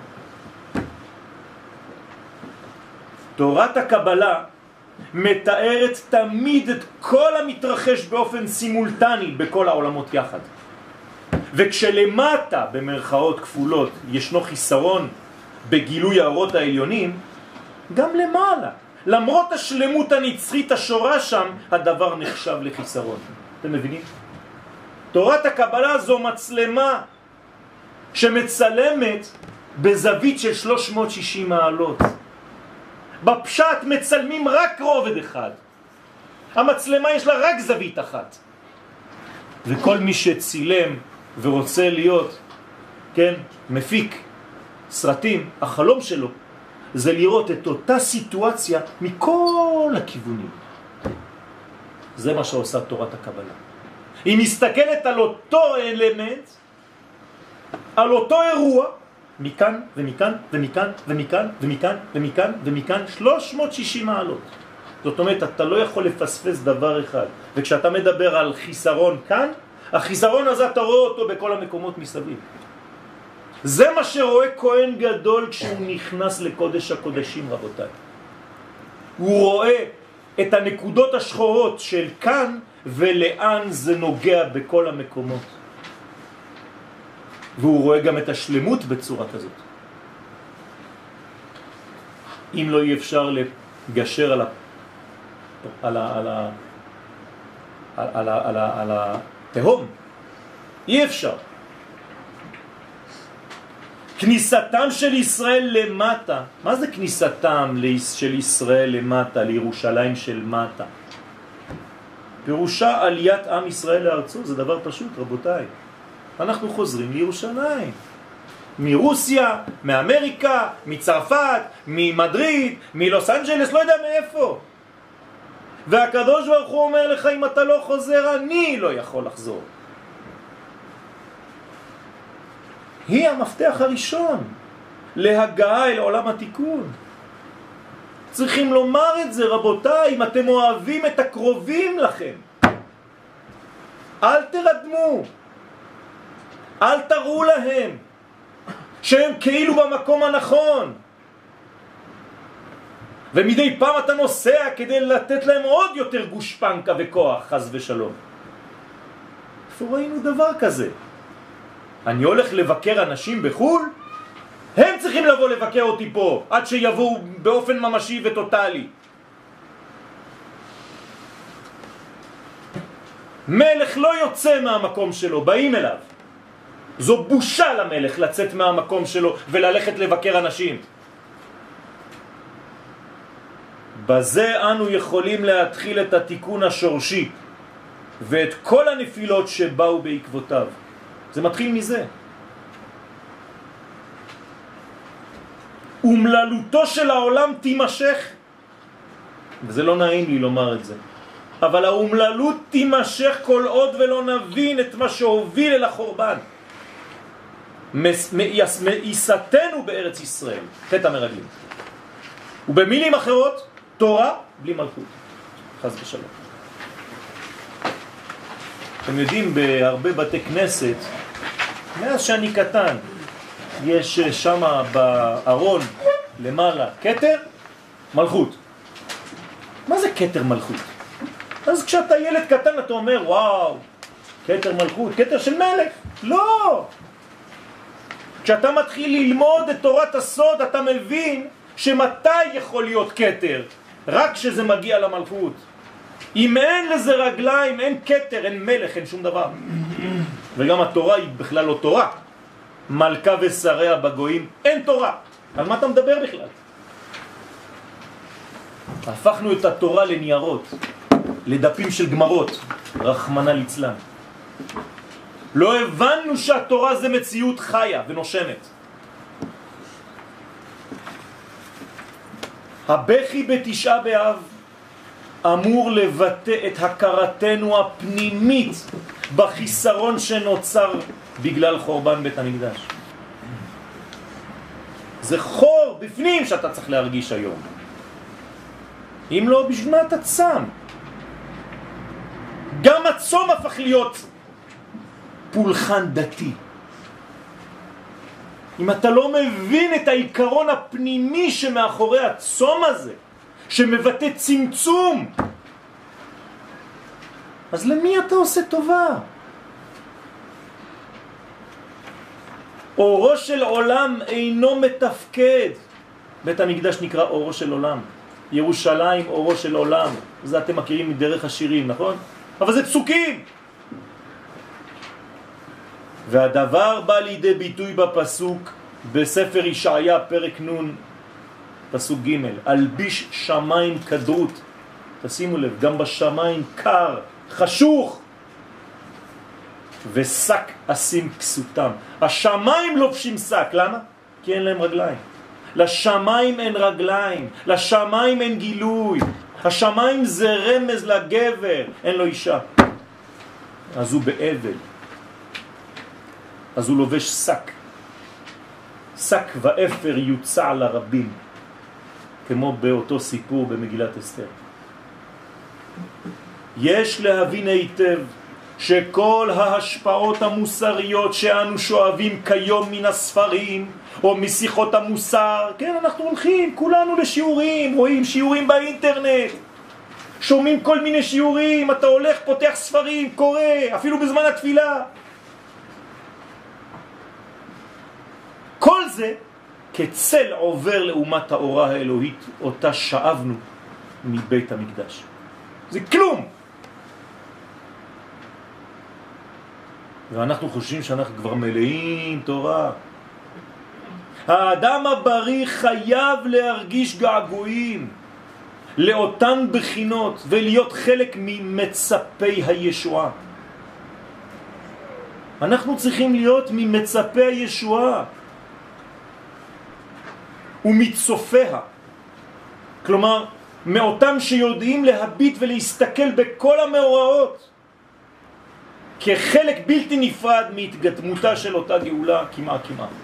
תורת הקבלה מתארת תמיד את כל המתרחש באופן סימולטני בכל העולמות יחד. וכשלמטה במרכאות כפולות ישנו חיסרון בגילוי האורות העליונים, גם למעלה, למרות השלמות הנצחית השורה שם, הדבר נחשב לחיסרון. אתם מבינים? תורת הקבלה זו מצלמה שמצלמת בזווית של 360 מעלות. בפשט מצלמים רק רובד אחד. המצלמה יש לה רק זווית אחת. וכל מי שצילם ורוצה להיות, כן, מפיק סרטים, החלום שלו זה לראות את אותה סיטואציה מכל הכיוונים. זה מה שעושה תורת הקבלה. היא מסתכלת על אותו אלמנט, על אותו אירוע, מכאן ומכאן ומכאן ומכאן ומכאן ומכאן ומכאן 360 מעלות. זאת אומרת, אתה לא יכול לפספס דבר אחד. וכשאתה מדבר על חיסרון כאן, החיסרון הזה אתה רואה אותו בכל המקומות מסביב. זה מה שרואה כהן גדול כשהוא נכנס לקודש הקודשים, רבותיי. הוא רואה את הנקודות השחורות של כאן ולאן זה נוגע בכל המקומות. והוא רואה גם את השלמות בצורה כזאת. אם לא יהיה אפשר לגשר על התהום, אי אפשר. כניסתם של ישראל למטה, מה זה כניסתם של ישראל למטה, לירושלים של מטה? פירושה עליית עם ישראל לארצו, זה דבר פשוט, רבותיי. אנחנו חוזרים לירושלים. מרוסיה, מאמריקה, מצרפת, ממדריד, מלוס אנג'לס, לא יודע מאיפה. והקדוש ברוך הוא אומר לך, אם אתה לא חוזר, אני לא יכול לחזור. היא המפתח הראשון להגעה אל עולם התיקון. צריכים לומר את זה, רבותיי, אם אתם אוהבים את הקרובים לכם. אל תרדמו. אל תראו להם שהם כאילו במקום הנכון. ומדי פעם אתה נוסע כדי לתת להם עוד יותר גושפנקה וכוח, חס ושלום. איפה ראינו דבר כזה? אני הולך לבקר אנשים בחול, הם צריכים לבוא לבקר אותי פה, עד שיבואו באופן ממשי וטוטלי. מלך לא יוצא מהמקום שלו, באים אליו. זו בושה למלך לצאת מהמקום שלו וללכת לבקר אנשים. בזה אנו יכולים להתחיל את התיקון השורשי ואת כל הנפילות שבאו בעקבותיו. זה מתחיל מזה. ומללותו של העולם תימשך, וזה לא נעים לי לומר את זה, אבל האומללות תימשך כל עוד ולא נבין את מה שהוביל אל החורבן. מאיסתנו בארץ ישראל, חטא המרגלים. ובמילים אחרות, תורה בלי מלכות. חס ושלום. אתם יודעים, בהרבה בתי כנסת, מאז שאני קטן, יש שם בארון למעלה כתר מלכות. מה זה כתר מלכות? אז כשאתה ילד קטן אתה אומר, וואו, כתר מלכות, כתר של מלך. לא! כשאתה מתחיל ללמוד את תורת הסוד, אתה מבין שמתי יכול להיות כתר? רק כשזה מגיע למלכות. אם אין לזה רגליים, אין כתר, אין מלך, אין שום דבר. וגם התורה היא בכלל לא תורה. מלכה ושריה בגויים, אין תורה. על מה אתה מדבר בכלל? הפכנו את התורה לניירות, לדפים של גמרות, רחמנא ליצלן. לא הבנו שהתורה זה מציאות חיה ונושמת. הבכי בתשעה באב אמור לבטא את הכרתנו הפנימית בחיסרון שנוצר בגלל חורבן בית המקדש. זה חור בפנים שאתה צריך להרגיש היום. אם לא, בשביל מה אתה צם? גם הצום הפך להיות פולחן דתי. אם אתה לא מבין את העיקרון הפנימי שמאחורי הצום הזה, שמבטא צמצום, אז למי אתה עושה טובה? אורו של עולם אינו מתפקד. בית המקדש נקרא אורו של עולם. ירושלים אורו של עולם. זה אתם מכירים מדרך השירים, נכון? אבל זה פסוקים. והדבר בא לידי ביטוי בפסוק בספר ישעיה פרק נ' פסוק ג' אלביש שמיים כדרות. תשימו לב, גם בשמיים קר, חשוך, ושק אשים כסותם. השמיים לובשים שק, למה? כי אין להם רגליים. לשמיים אין רגליים, לשמיים אין גילוי. השמיים זה רמז לגבר, אין לו אישה. אז הוא באבל. אז הוא לובש שק. שק ואפר יוצע לרבים, כמו באותו סיפור במגילת אסתר. יש להבין היטב שכל ההשפעות המוסריות שאנו שואבים כיום מן הספרים או משיחות המוסר, כן, אנחנו הולכים כולנו לשיעורים, רואים שיעורים באינטרנט, שומעים כל מיני שיעורים, אתה הולך, פותח ספרים, קורא, אפילו בזמן התפילה. כל זה כצל עובר לאומת האורה האלוהית אותה שאבנו מבית המקדש. זה כלום. ואנחנו חושבים שאנחנו כבר מלאים תורה. האדם הבריא חייב להרגיש געגועים לאותן בחינות ולהיות חלק ממצפי הישועה. אנחנו צריכים להיות ממצפי הישועה ומצופיה. כלומר, מאותם שיודעים להביט ולהסתכל בכל המאורעות כחלק בלתי נפרד מהתגתמותה של אותה גאולה כמעט.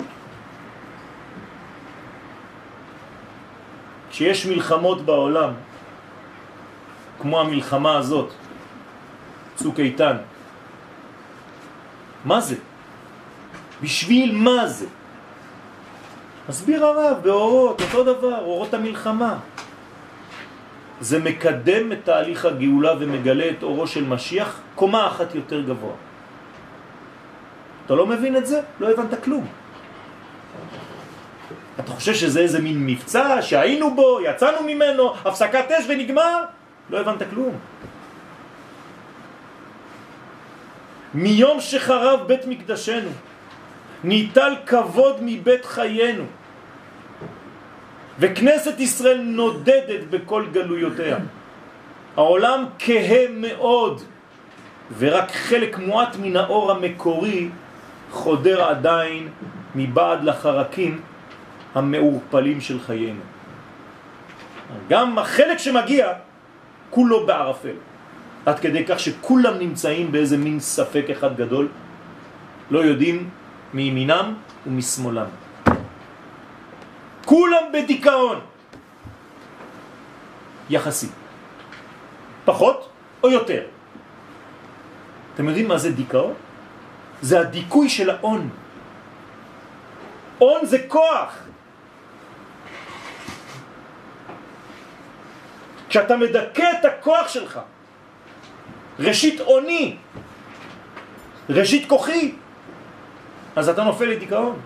כשיש מלחמות בעולם, כמו המלחמה הזאת, צוק איתן, מה זה? בשביל מה זה? מסביר הרב באורות, אותו דבר, אורות המלחמה. זה מקדם את תהליך הגאולה ומגלה את אורו של משיח קומה אחת יותר גבוה. אתה לא מבין את זה? לא הבנת כלום. אתה חושב שזה איזה מין מבצע שהיינו בו, יצאנו ממנו, הפסקת אש ונגמר? לא הבנת כלום. מיום שחרב בית מקדשנו, ניטל כבוד מבית חיינו, וכנסת ישראל נודדת בכל גלויותיה. העולם כהה מאוד, ורק חלק מועט מן האור המקורי חודר עדיין מבעד לחרקים המעורפלים של חיינו. גם החלק שמגיע כולו בערפל, עד כדי כך שכולם נמצאים באיזה מין ספק אחד גדול, לא יודעים מימינם ומשמאלם. כולם בדיכאון יחסי, פחות או יותר. אתם יודעים מה זה דיכאון? זה הדיכוי של האון. און זה כוח. כשאתה מדכא את הכוח שלך, ראשית אוני, ראשית כוחי, אז אתה נופל לדיכאון.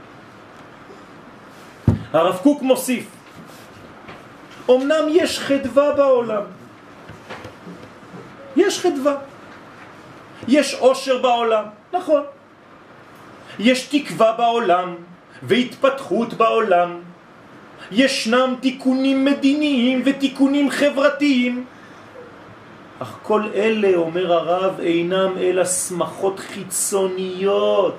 הרב קוק מוסיף, אמנם יש חדווה בעולם, יש חדווה, יש עושר בעולם, נכון. יש תקווה בעולם והתפתחות בעולם. ישנם תיקונים מדיניים ותיקונים חברתיים. אך כל אלה, אומר הרב, אינם אלא שמחות חיצוניות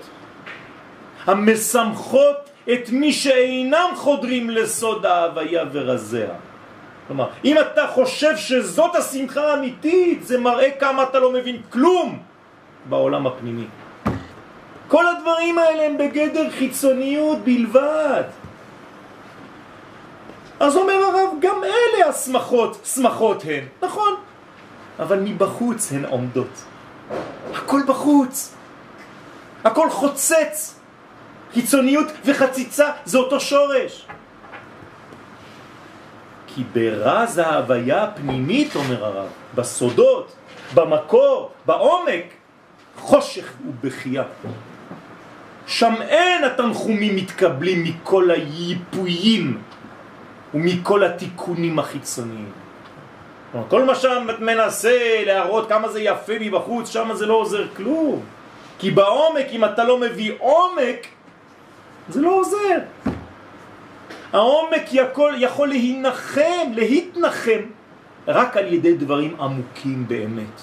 המשמחות את מי שאינם חודרים לסוד ההוויה ורזיה. כלומר, אם אתה חושב שזאת השמחה האמיתית, זה מראה כמה אתה לא מבין כלום בעולם הפנימי. כל הדברים האלה הם בגדר חיצוניות בלבד. אז אומר הרב, גם אלה השמחות, שמחות הן, נכון, אבל מבחוץ הן עומדות. הכל בחוץ, הכל חוצץ. חיצוניות וחציצה זה אותו שורש. כי ברז ההוויה הפנימית, אומר הרב, בסודות, במקור, בעומק, חושך ובכייה. שם אין התנחומים מתקבלים מכל היפויים ומכל התיקונים החיצוניים. כל מה שאת מנסה להראות כמה זה יפה מבחוץ, שם זה לא עוזר כלום. כי בעומק, אם אתה לא מביא עומק, זה לא עוזר. העומק יכול להתנחם רק על ידי דברים עמוקים באמת.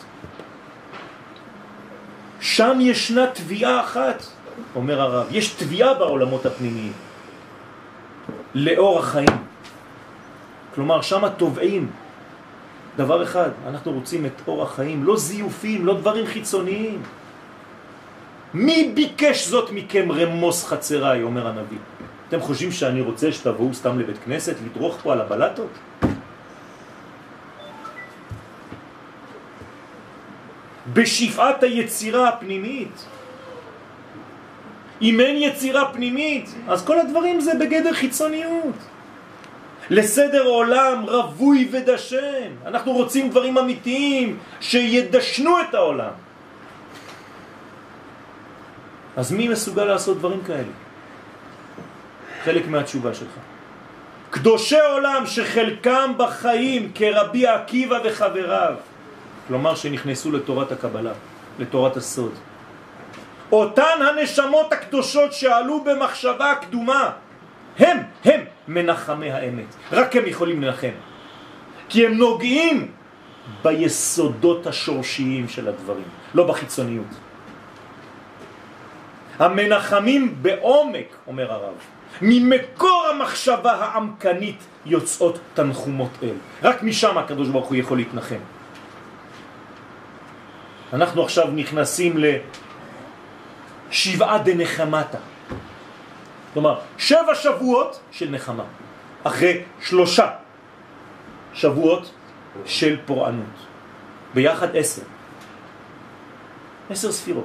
שם ישנה תביעה אחת, אומר הרב, יש תביעה בעולמות הפנימיים לאור החיים. כלומר, שם תובעים דבר אחד, אנחנו רוצים את אור החיים, לא זיופים, לא דברים חיצוניים. מי ביקש זאת מכם רמוס חצריי, אומר הנביא? אתם חושבים שאני רוצה שתבואו סתם לבית כנסת, לדרוך פה על הבלטות? בשפעת היצירה הפנימית. אם אין יצירה פנימית, אז כל הדברים זה בגדר חיצוניות. לסדר עולם רבוי ודשן. אנחנו רוצים דברים אמיתיים שידשנו את העולם. אז מי מסוגל לעשות דברים כאלה? חלק מהתשובה שלך. קדושי עולם שחלקם בחיים כרבי עקיבא וחבריו, כלומר שנכנסו לתורת הקבלה, לתורת הסוד. אותן הנשמות הקדושות שעלו במחשבה הקדומה, הם מנחמי האמת. רק הם יכולים לנחם. כי הם נוגעים ביסודות השורשיים של הדברים, לא בחיצוניות. המנחמים בעומק, אומר הרב, ממקור המחשבה העמקנית יוצאות תנחומות אל. רק משם הקדוש ברוך הוא יכול להתנחם. אנחנו עכשיו נכנסים לשבעה דנחמתה. כלומר, 7 שבועות של נחמה. אחרי 3 שבועות של פורענות. ביחד 10. 10 ספירות.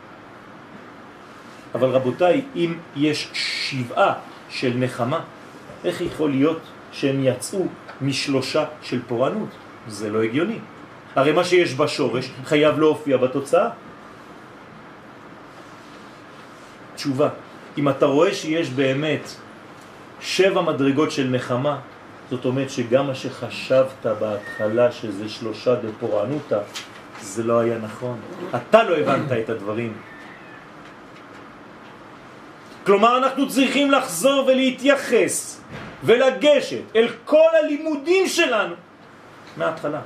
אבל רבותיי, אם יש 7 של נחמה, איך יכול להיות שהם יצאו מ3 של פורענות? זה לא הגיוני. הרי מה שיש בשורש חייב להופיע בתוצאה. תשובה, אם אתה רואה שיש באמת 7 מדרגות של נחמה, זאת אומרת שגם מה שחשבת בהתחלה שזה 3 דפורענותה, זה לא היה נכון. אתה לא הבנת את הדברים. כלומר, אנחנו צריכים לחזור ולהתייחס ולגשת אל כל הלימודים שלנו מההתחלה.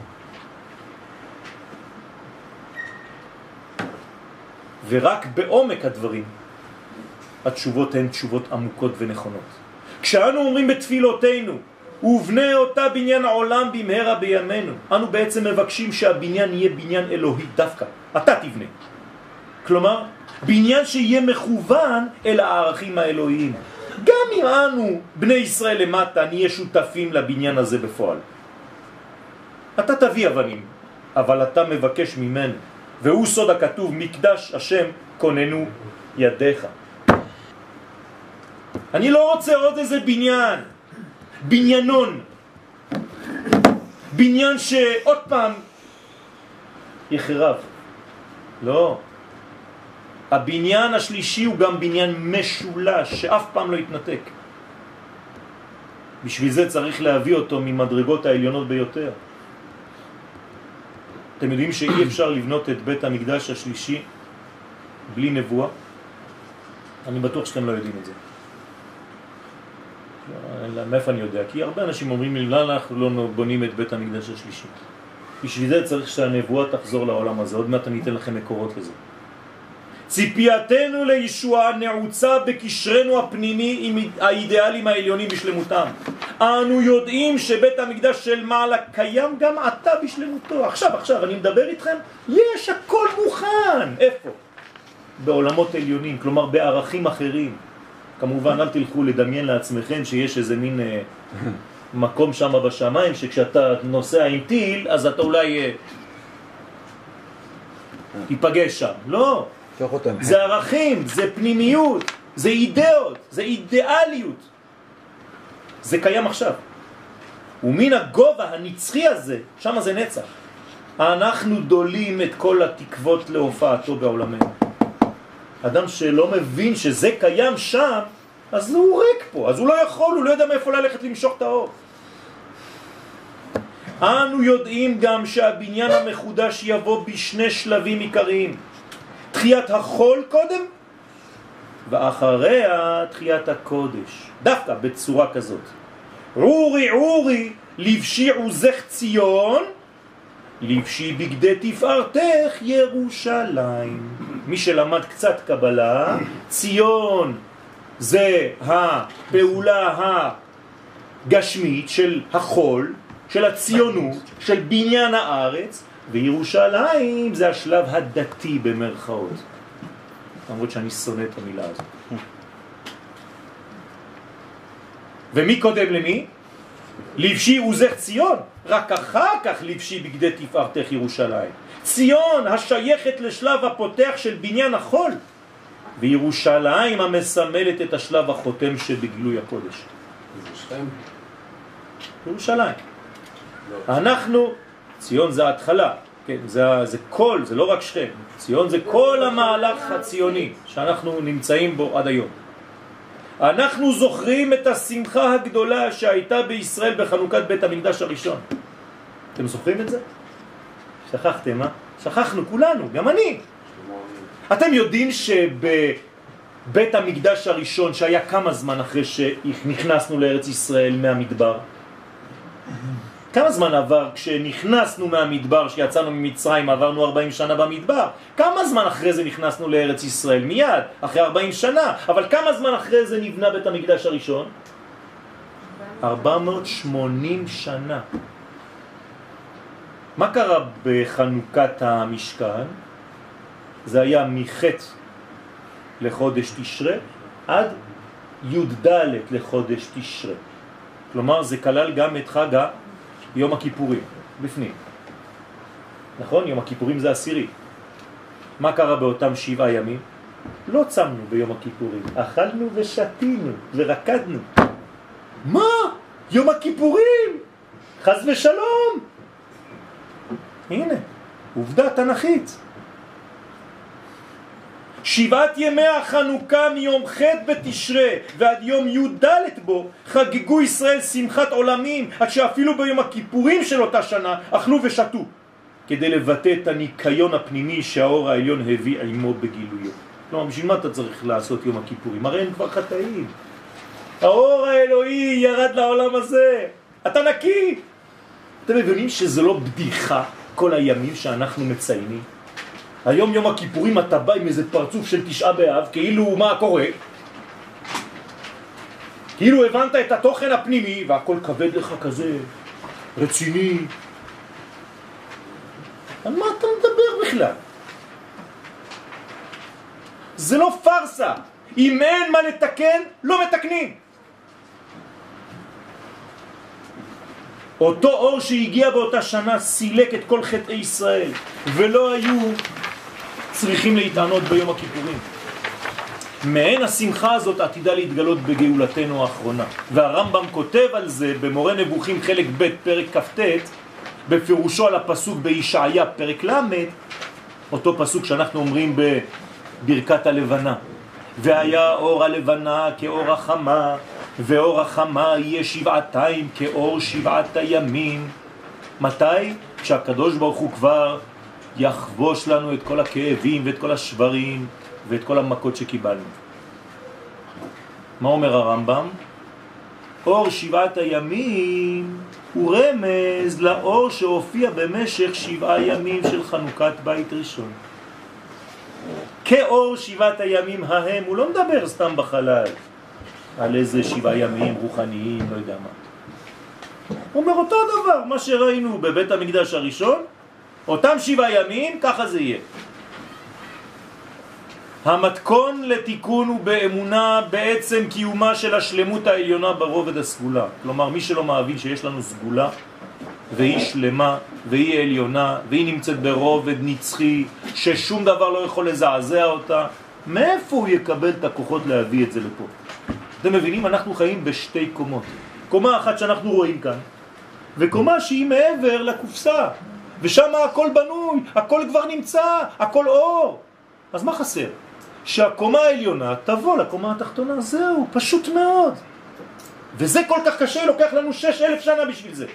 ורק בעומק הדברים התשובות הן תשובות עמוקות ונכונות. כשאנו אומרים בתפילותינו ובנה אותה בניין העולם במהרה בימינו, אנו בעצם מבקשים שהבניין יהיה בניין אלוהי דווקא. אתה תבנה. כלומר, בניין שיהיה מכוון אל הערכים האלוהיים. גם אם אנו, בני ישראל למטה, נהיה שותפים לבניין הזה בפועל. אתה תביא אבנים, אבל אתה מבקש ממנו, והוא סוד הכתוב, מקדש השם כוננו ידיך. אני לא רוצה עוד איזה בניין, בניינון, בניין שעוד פעם יחרב. לא. הבניין השלישי הוא גם בניין משולש, שאף פעם לא יתנתק. בשביל זה צריך להביא אותו ממדרגות העליונות ביותר. אתם יודעים שאי אפשר לבנות את בית המקדש השלישי בלי נבואה? אני בטוח שאתם לא יודעים את זה. מאיפה אני יודע? כי הרבה אנשים אומרים לי, למה אנחנו לא בונים את בית המקדש השלישי? בשביל זה צריך שהנבואה תחזור לעולם הזה. עוד מעט אני אתן לכם מקורות לזה. ציפייתנו לישועה נעוצה בקשרנו הפנימי עם האידיאלים העליונים בשלמותם. אנו יודעים שבית המקדש של מעלה קיים גם עתה בשלמותו. עכשיו, אני מדבר איתכם, יש הכל מוכן. איפה? בעולמות עליונים, כלומר בערכים אחרים. כמובן, אל תלכו לדמיין לעצמכם שיש איזה מין מקום שם בשמיים, שכשאתה נוסע עם טיל, אז אתה אולי ייפגש שם. לא. זה ערכים, זה פנימיות, זה אידאות, זה אידיאליות. זה קיים עכשיו. ומן הגובה הנצחי הזה, שם זה נצח. אנחנו דולים את כל התקוות להופעתו בעולמנו. אדם שלא מבין שזה קיים שם, אז הוא ריק פה, אז הוא לא יכול, הוא לא יודע מאיפה ללכת למשוך את האור. אנו יודעים גם שהבניין המחודש יבוא בשני שלבים עיקריים. תחיית החול קודם, ואחריה תחיית הקודש. דווקא בצורה כזאת. עורי, לבשי עוזך ציון, לבשי בגדי תפארתך ירושלים. מי שלמד קצת קבלה, ציון זה הפעולה הגשמית של החול, של הציונות, של בניין הארץ, וירושלים זה השלב הדתי במרכאות. למרות שאני שונא את המילה הזאת. ומי קודם למי? לבשי עוזך ציון, רק אחר כך לבשי בגדי תפארתך ירושלים. ציון השייכת לשלב הפותח של בניין החול, וירושלים המסמלת את השלב החותם שבגלוי הקודש. זה שכם? ירושלים. אנחנו, ציון זה ההתחלה, כן, זה כל, זה לא רק שכם. ציון זה כל המהלך הציוני שאנחנו נמצאים בו עד היום. אנחנו זוכרים את השמחה הגדולה שהייתה בישראל בחנוכת בית המקדש הראשון. אתם זוכרים את זה? שכחתם, שכחנו כולנו, גם אני. אתם יודעים שבבית המקדש הראשון, שהיה כמה זמן אחרי שנכנסנו לארץ ישראל מהמדבר? כמה זמן עבר כשנכנסנו מהמדבר, שיצאנו ממצרים, עברנו 40 שנה במדבר? כמה זמן אחרי זה נכנסנו לארץ ישראל? מיד, אחרי 40 שנה. אבל כמה זמן אחרי זה נבנה בית המקדש הראשון? 480 שנה. מה קרה בחנוכת המשכן? זה היה מחטא לחודש תשרה עד י"ד לחודש תשרה. כלומר, זה כלל גם את חג יום הכיפורים, בפנים. נכון? יום הכיפורים זה עשירי. מה קרה באותם 7 ימים? לא צמנו ביום הכיפורים. אכלנו ושתינו ורקדנו. מה? יום הכיפורים! חס ושלום! הנה, עובדה תנכית. 7 ימי החנוכה מיום ח' בתשרה ועד יום י"ד בו חגגו ישראל שמחת עולמים, עד שאפילו ביום הכיפורים של אותה שנה אכלו ושתו, כדי לבטא את הניקיון הפנימי שהאור העליון הביא עמו בגילויו. לא, בשביל מה אתה צריך לעשות יום הכיפורים? הרי הם כבר חטאים. האור האלוהי ירד לעולם הזה, אתה נקי. אתם מבינים שזה לא בדיחה כל הימים שאנחנו מציינים? היום יום הכיפורים אתה בא עם איזה פרצוף של 9 באב, כאילו מה קורה? כאילו הבנת את התוכן הפנימי והכל כבד לך כזה, רציני. על מה אתה מדבר בכלל? זה לא פרסה. אם אין מה לתקן, לא מתקנים. אותו אור שהגיע באותה שנה סילק את כל חטאי ישראל, ולא היו צריכים להתענות ביום הכיפורים. מעין השמחה הזאת עתידה להתגלות בגאולתנו האחרונה. והרמב"ם כותב על זה במורה נבוכים חלק ב' פרק כ"ט, בפירושו על הפסוק בישעיה פרק ל', אותו פסוק שאנחנו אומרים בברכת הלבנה. והיה אור הלבנה כאור החמה, ואור החמה יהיה 7 כאור 7 הימים. מתי? כשהקדוש ברוך הוא כבר יחבוש לנו את כל הכאבים ואת כל השברים ואת כל המכות שקיבלנו. מה אומר הרמב"ם? אור 7 הימים הוא רמז לאור שהופיע במשך 7 ימים של חנוכת בית ראשון. כאור 7 הימים ההם, הוא לא מדבר סתם בחלל על איזה 7 ימים רוחניים, לא יודע מה. הוא אומר אותו דבר, מה שראינו בבית המקדש הראשון, אותם 7 ימים, ככה זה יהיה. המתכון לתיקון הוא באמונה בעצם קיומה של השלמות העליונה ברובד הסגולה. כלומר, מי שלא מאמין שיש לנו סגולה, והיא שלמה, והיא עליונה, והיא נמצאת ברובד נצחי, ששום דבר לא יכול לזעזע אותה, מאיפה הוא יקבל את הכוחות להביא את זה לפה? אתם מבינים? אנחנו חיים בשתי קומות. קומה אחת שאנחנו רואים כאן, וקומה שהיא מעבר לקופסה, ושם הכל בנוי, הכל כבר נמצא, הכל אור. אז מה חסר? שהקומה העליונה תבוא לקומה התחתונה, זהו, פשוט מאוד. וזה כל כך קשה, לוקח לנו 6,000 שנה בשביל זה.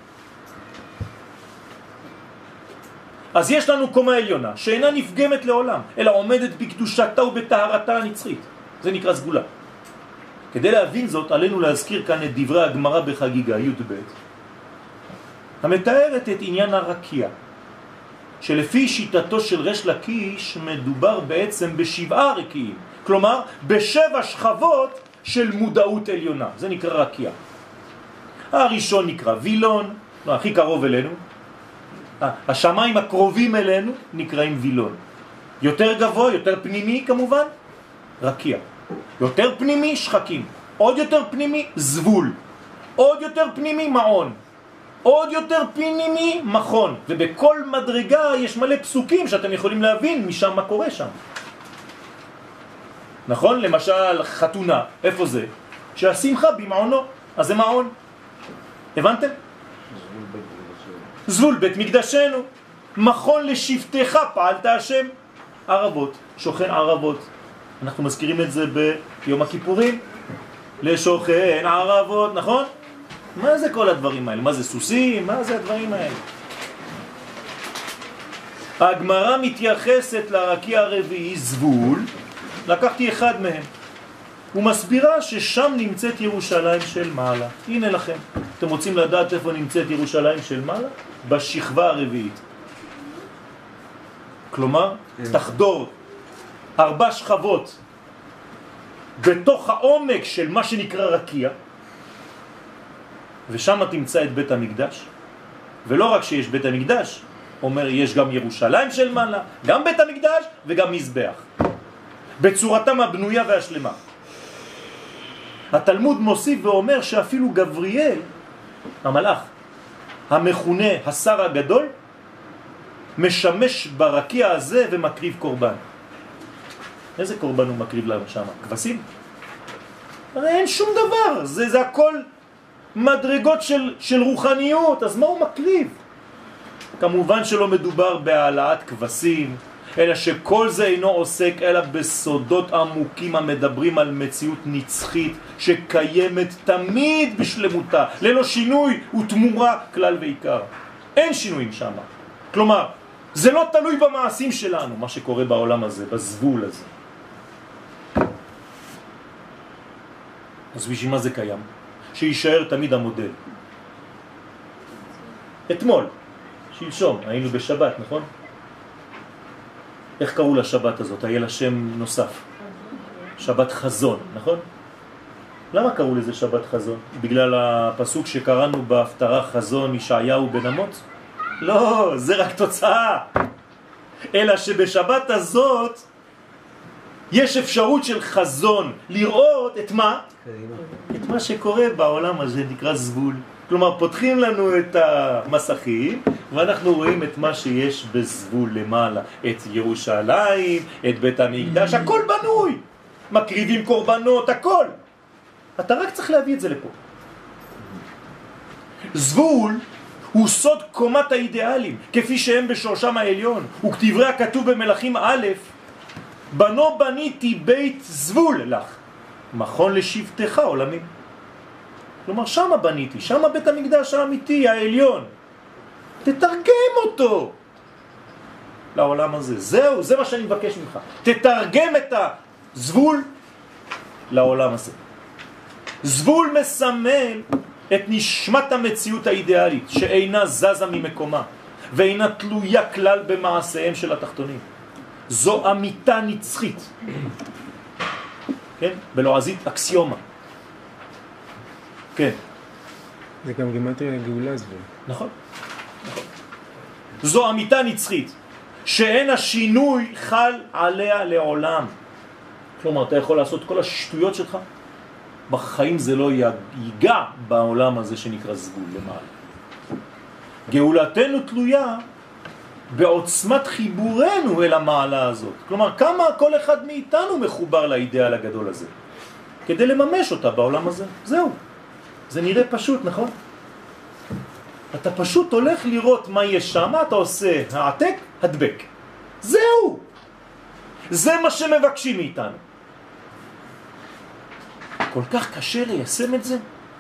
אז יש לנו קומה עליונה, שאינה נפגמת לעולם, אלא עומדת בקדושתה ובטהרתה הנצחית. זה נקרא סגולה. כדי להבין זאת, עלינו להזכיר כאן את דברי הגמרא בחגיגה, י"ב, המתארת את עניין הרקיע, שלפי שיטתו של ריש לקיש מדובר בעצם ב7 רקיעים, כלומר ב7 שכבות של מודעות עליונה, זה נקרא רקיע. הראשון נקרא וילון, הכי קרוב אלינו, השמיים הקרובים אלינו נקראים וילון. יותר גבוה, יותר פנימי כמובן, רקיע. יותר פנימי, שחקים. עוד יותר פנימי, זבול. עוד יותר פנימי, מעון. עוד יותר פנימי, מכון. ובכל מדרגה יש מלא פסוקים שאתם יכולים להבין משם מה קורה שם. נכון? למשל חתונה, איפה זה? שהשמחה במעונו, אז זה מעון. הבנתם? זבול בית מקדשנו. מכון לשבטך פעלת השם. ערבות, שוכן ערבות. אנחנו מזכירים את זה ביום הכיפורים. לשוכן ערבות, נכון? מה זה כל הדברים האלה? מה זה סוסים? מה זה הדברים האלה? הגמרא מתייחסת לרקיע הרביעי זבול, לקחתי אחד מהם, ומסבירה ששם נמצאת ירושלים של מעלה. הנה לכם. אתם רוצים לדעת איפה נמצאת ירושלים של מעלה? בשכבה הרביעית. כלומר, תחדור 4 שכבות בתוך העומק של מה שנקרא רקיע, ושם תמצא את בית המקדש. ולא רק שיש בית המקדש, אומר יש גם ירושלים של מעלה, גם בית המקדש וגם מזבח, בצורתם הבנויה והשלמה. התלמוד מוסיף ואומר שאפילו גבריאל, המלאך, המכונה השר הגדול, משמש ברקיע הזה ומקריב קורבן. איזה קורבן הוא מקריב לנו שם? כבשים? הרי אין שום דבר, זה הכל מדרגות של רוחניות, אז מה הוא מקריב? כמובן שלא מדובר בהעלאת כבשים, אלא שכל זה אינו עוסק אלא בסודות עמוקים המדברים על מציאות נצחית שקיימת תמיד בשלמותה, ללא שינוי ותמורה כלל ועיקר. אין שינויים שם. כלומר, זה לא תלוי במעשים שלנו, מה שקורה בעולם הזה, בזבול הזה. אז בשביל מה זה קיים? שישאר תמיד המודל. אתמול, שלשום, היינו בשבת, נכון? איך קראו לשבת הזאת? היה לה שם נוסף. שבת חזון, נכון? למה קראו לזה שבת חזון? בגלל הפסוק שקראנו בהפטרה חזון ישעיהו בן אמוץ? לא, זה רק תוצאה. אלא שבשבת הזאת יש אפשרות של חזון, לראות את מה? את מה שקורה בעולם הזה, נקרא זבול. כלומר, פותחים לנו את המסכים, ואנחנו רואים את מה שיש בזבול למעלה. את ירושלים, את בית המקדש, הכל בנוי. מקריבים קורבנות, הכל. אתה רק צריך להביא את זה לפה. זבול הוא סוד קומת האידיאלים, כפי שהם בשורשם העליון. וכתברי הכתוב במלכים א', בנו בניתי בית זבול לך, מכון לשבטך עולמים. כלומר, שמה בניתי, שמה בית המקדש האמיתי, העליון. תתרגם אותו לעולם הזה. זהו, זה מה שאני מבקש ממך. תתרגם את הזבול לעולם הזה. זבול מסמל את נשמת המציאות האידיאלית שאינה זזה ממקומה ואינה תלויה כלל במעשיהם של התחתונים. זו אמיתה נצחית, כן? בלועזית אקסיומה. כן. זה גם גימטריה לגאולה זבול. נכון. זו אמיתה נצחית שאין השינוי חל עליה לעולם. כלומר, אתה יכול לעשות כל השטויות שלך, בחיים זה לא ייגע בעולם הזה שנקרא זבול למעלה. גאולתנו תלויה בעוצמת חיבורנו אל המעלה הזאת. כלומר, כמה כל אחד מאיתנו מחובר לאידאל הגדול הזה, כדי לממש אותה בעולם הזה. זהו. זה נראה פשוט, נכון? אתה פשוט הולך לראות מה יש שם, אתה עושה העתק, הדבק. זהו. זה מה שמבקשים מאיתנו. כל כך קשה ליישם את זה?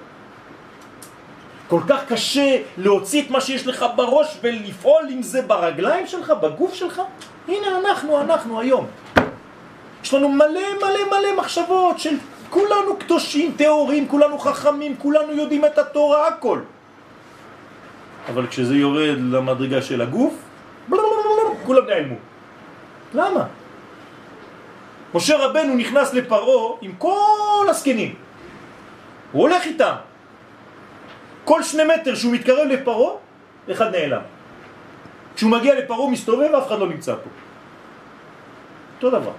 כל כך קשה להוציא את מה שיש לך בראש ולפעול עם זה ברגליים שלך, בגוף שלך? הנה אנחנו היום. יש לנו מלא מחשבות של כולנו קדושים, תיאורים, כולנו חכמים, כולנו יודעים את התורה, הכל. אבל כשזה יורד למדרגה של הגוף, כולם נעלמו. למה? משה רבנו נכנס לפרעה עם כל הסקנים. הוא הולך איתם. כל 2 מטר שהוא מתקרב לפרעה, אחד נעלם. כשהוא מגיע לפרעה הוא מסתובב, אף אחד לא נמצא פה. אותו דבר.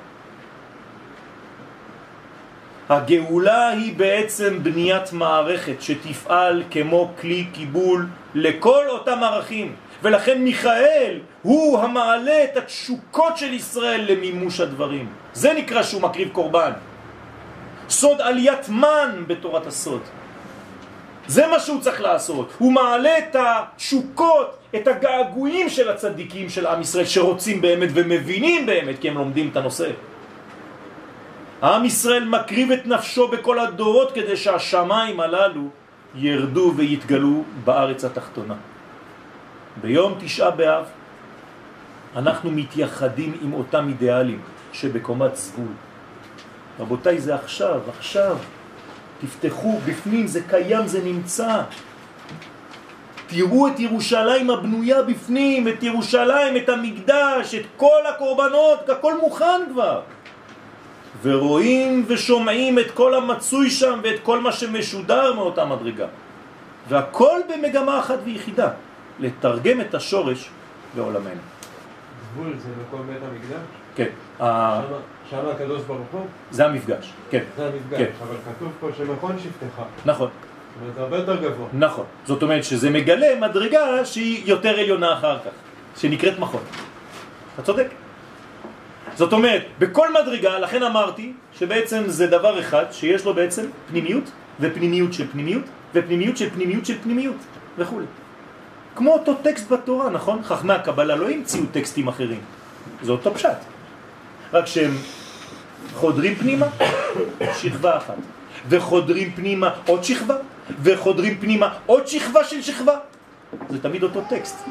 הגאולה היא בעצם בניית מערכת שתפעל כמו כלי קיבול לכל אותם ערכים. ולכן מיכאל הוא המעלה את התשוקות של ישראל למימוש הדברים. זה נקרא שהוא מקריב קורבן. סוד עליית מן בתורת הסוד. זה מה שהוא צריך לעשות. הוא מעלה את התשוקות, את הגעגועים של הצדיקים של עם ישראל שרוצים באמת ומבינים באמת כי הם לומדים את הנושא. עם ישראל מקריב את נפשו בכל הדורות כדי שהשמיים הללו ירדו ויתגלו בארץ התחתונה. ביום 9 באב אנחנו מתייחדים עם אותם אידיאלים שבקומת זבול. רבותיי, זה עכשיו. תפתחו בפנים, זה קיים, זה נמצא. תראו את ירושלים הבנויה בפנים, את ירושלים, את המקדש, את כל הקורבנות, הכל מוכן כבר. ורואים ושומעים את כל המצוי שם ואת כל מה שמשודר מאותה מדרגה. והכל במגמה אחת ויחידה, לתרגם את השורש בעולמנו. גבול זה מקום בית המקדש? כן. שם הקדוש ברוך הוא? זה המפגש, כן. זה המפגש, כן. אבל כתוב פה שמכון שבטך. נכון. זאת אומרת, זה הרבה יותר גבוה. נכון. זאת אומרת שזה מגלה מדרגה שהיא יותר עליונה אחר כך, שנקראת מכון. אתה צודק. זאת אומרת, בכל מדרגה, לכן אמרתי שבעצם זה דבר אחד שיש לו בעצם פנימיות, ופנימיות של פנימיות, ופנימיות של פנימיות של פנימיות, וכו'. כמו אותו טקסט בתורה, נכון? חכמי הקבלה לא המציאו טקסטים אחרים. זה אותו פשט. רק שהם חודרים פנימה, שכבה אחת. וחודרים פנימה עוד שכבה, וחודרים פנימה עוד שכבה של שכבה. זה תמיד אותו טקסט.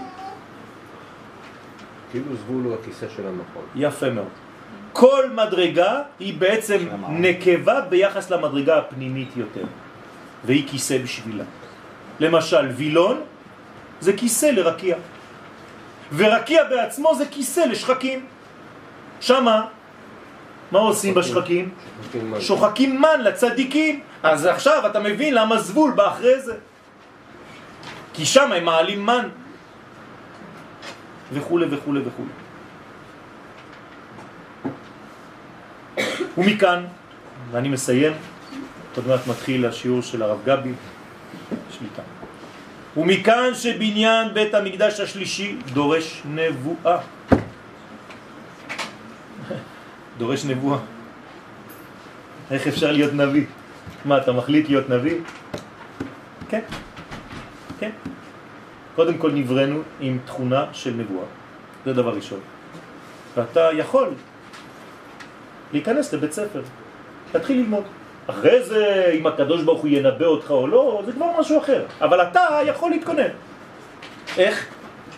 כאילו זבול הוא הכיסא של המכון. יפה מאוד. כל מדרגה היא בעצם נקבה ביחס למדרגה הפנימית יותר. והיא כיסא בשבילה. למשל, וילון זה כיסא לרקיע. ורקיע בעצמו זה כיסא לשחקים. שמה, מה עושים בשחקים? שוחקים מן לצדיקים. אז עכשיו אתה מבין למה זבול בא אחרי זה. כי שם הם מעלים מן. וכו' וכו' וכו'. ומכאן, ואני מסיים, עוד מעט מתחיל השיעור של הרב גבי, שליטה. ומכאן שבניין בית המקדש השלישי דורש נבואה. דורש נבואה. איך אפשר להיות נביא? מה, אתה מחליט להיות נביא? כן. כן. קודם כל נברנו עם תכונה של נבואה. זה דבר ראשון. ואתה יכול להיכנס לבית ספר. תתחיל ללמוד. אחרי זה, אם הקדוש ברוך הוא ינבא אותך או לא, זה כבר משהו אחר. אבל אתה יכול להתכונן. איך?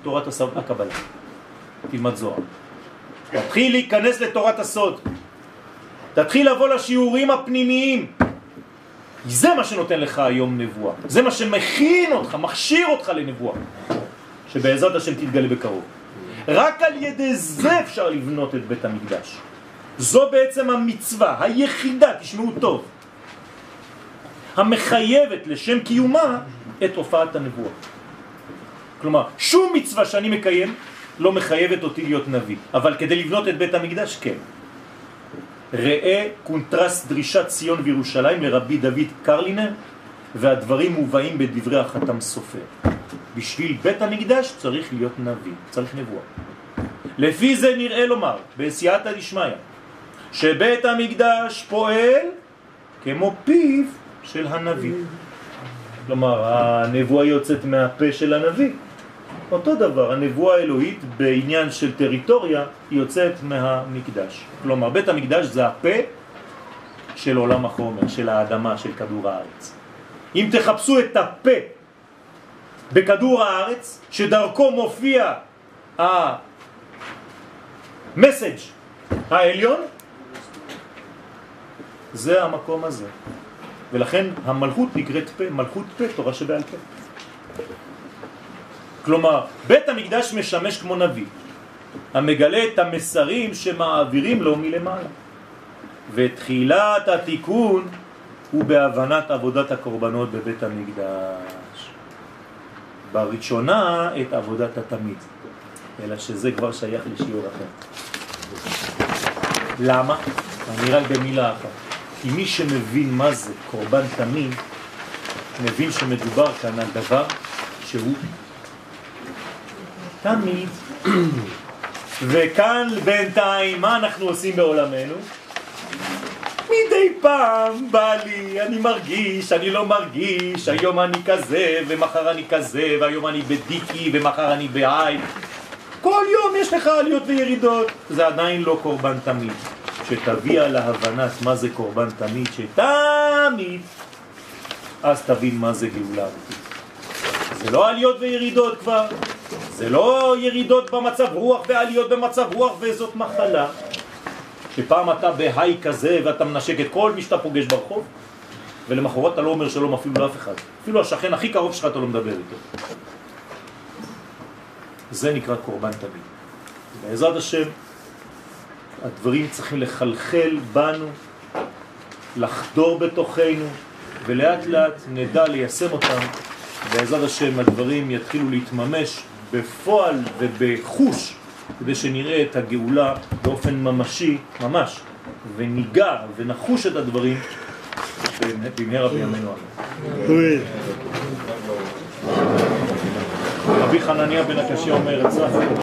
תורת הקבלה. תלמד זוהר. תתחיל להיכנס לתורת הסוד. תתחיל לבוא לשיעורים הפנימיים. זה מה שנותן לך היום נבואה. זה מה שמכין אותך, מכשיר אותך לנבואה. שבעזרת השם תתגלה בקרוב. רק על ידי זה אפשר לבנות את בית המקדש. זו בעצם המצווה היחידה, תשמעו טוב, המחייבת לשם קיומה את הופעת הנבואה. כלומר, שום מצווה שאני מקיים לא מחייבת אותי להיות נביא, אבל כדי לבנות את בית המקדש, כן. ראה קונטרסט דרישת ציון וירושלים לרבי דוד קרלינר, והדברים מובאים בדברי החתם סופר. בשביל בית המקדש צריך להיות נביא, צריך נבואה. לפי זה נראה לומר, בסייעתא דשמיא, שבית המקדש פועל כמו פיו של הנביא. כלומר, הנבואה יוצאת מהפה של הנביא. אותו דבר, הנבואה האלוהית בעניין של טריטוריה היא יוצאת מהמקדש. כלומר, בית המקדש זה הפה של עולם החומר, של האדמה, של כדור הארץ. אם תחפשו את הפה בכדור הארץ, שדרכו מופיע המסאג' העליון, זה המקום הזה. ולכן המלכות נקראת פה, מלכות פה, תורה שבעל פה. כלומר, בית המקדש משמש כמו נביא, המגלה את המסרים שמעבירים לו מלמעלה. ותחילת התיקון הוא בהבנת עבודת הקורבנות בבית המקדש. בראשונה את עבודת התמיד, אלא שזה כבר שייך לשיעור אחר. למה? אני רק במילה אחת. כי מי שמבין מה זה קורבן תמיד, מבין שמדובר כאן על דבר שהוא תמיד. וכאן בינתיים, מה אנחנו עושים בעולמנו? מדי פעם בא לי, אני מרגיש, אני לא מרגיש, היום אני כזה ומחר אני כזה, והיום אני בדיקי ומחר אני בעי. כל יום יש לך עליות וירידות. זה עדיין לא קורבן תמיד. שתביע להבנת מה זה קורבן תמיד, שתמיד, אז תבין מה זה גאולה. זה לא עליות וירידות כבר, זה לא ירידות במצב רוח ועליות במצב רוח, וזאת מחלה. שפעם אתה בהי כזה ואתה מנשק את כל מי שאתה פוגש ברחוב, ולמחרת אתה לא אומר שלום אפילו לאף אחד. אפילו השכן הכי קרוב שלך אתה לא מדבר איתו. זה נקרא קורבן תמיד. בעזרת השם, הדברים צריכים לחלחל בנו, לחדור בתוכנו, ולאט לאט נדע ליישם אותם. בעזרת השם הדברים יתחילו להתממש בפועל ובחוש, כדי שנראה את הגאולה באופן ממשי, ממש, וניגע ונחוש את הדברים במהרה בימינו אמן. רבי חנניה בן הקשיא אומר,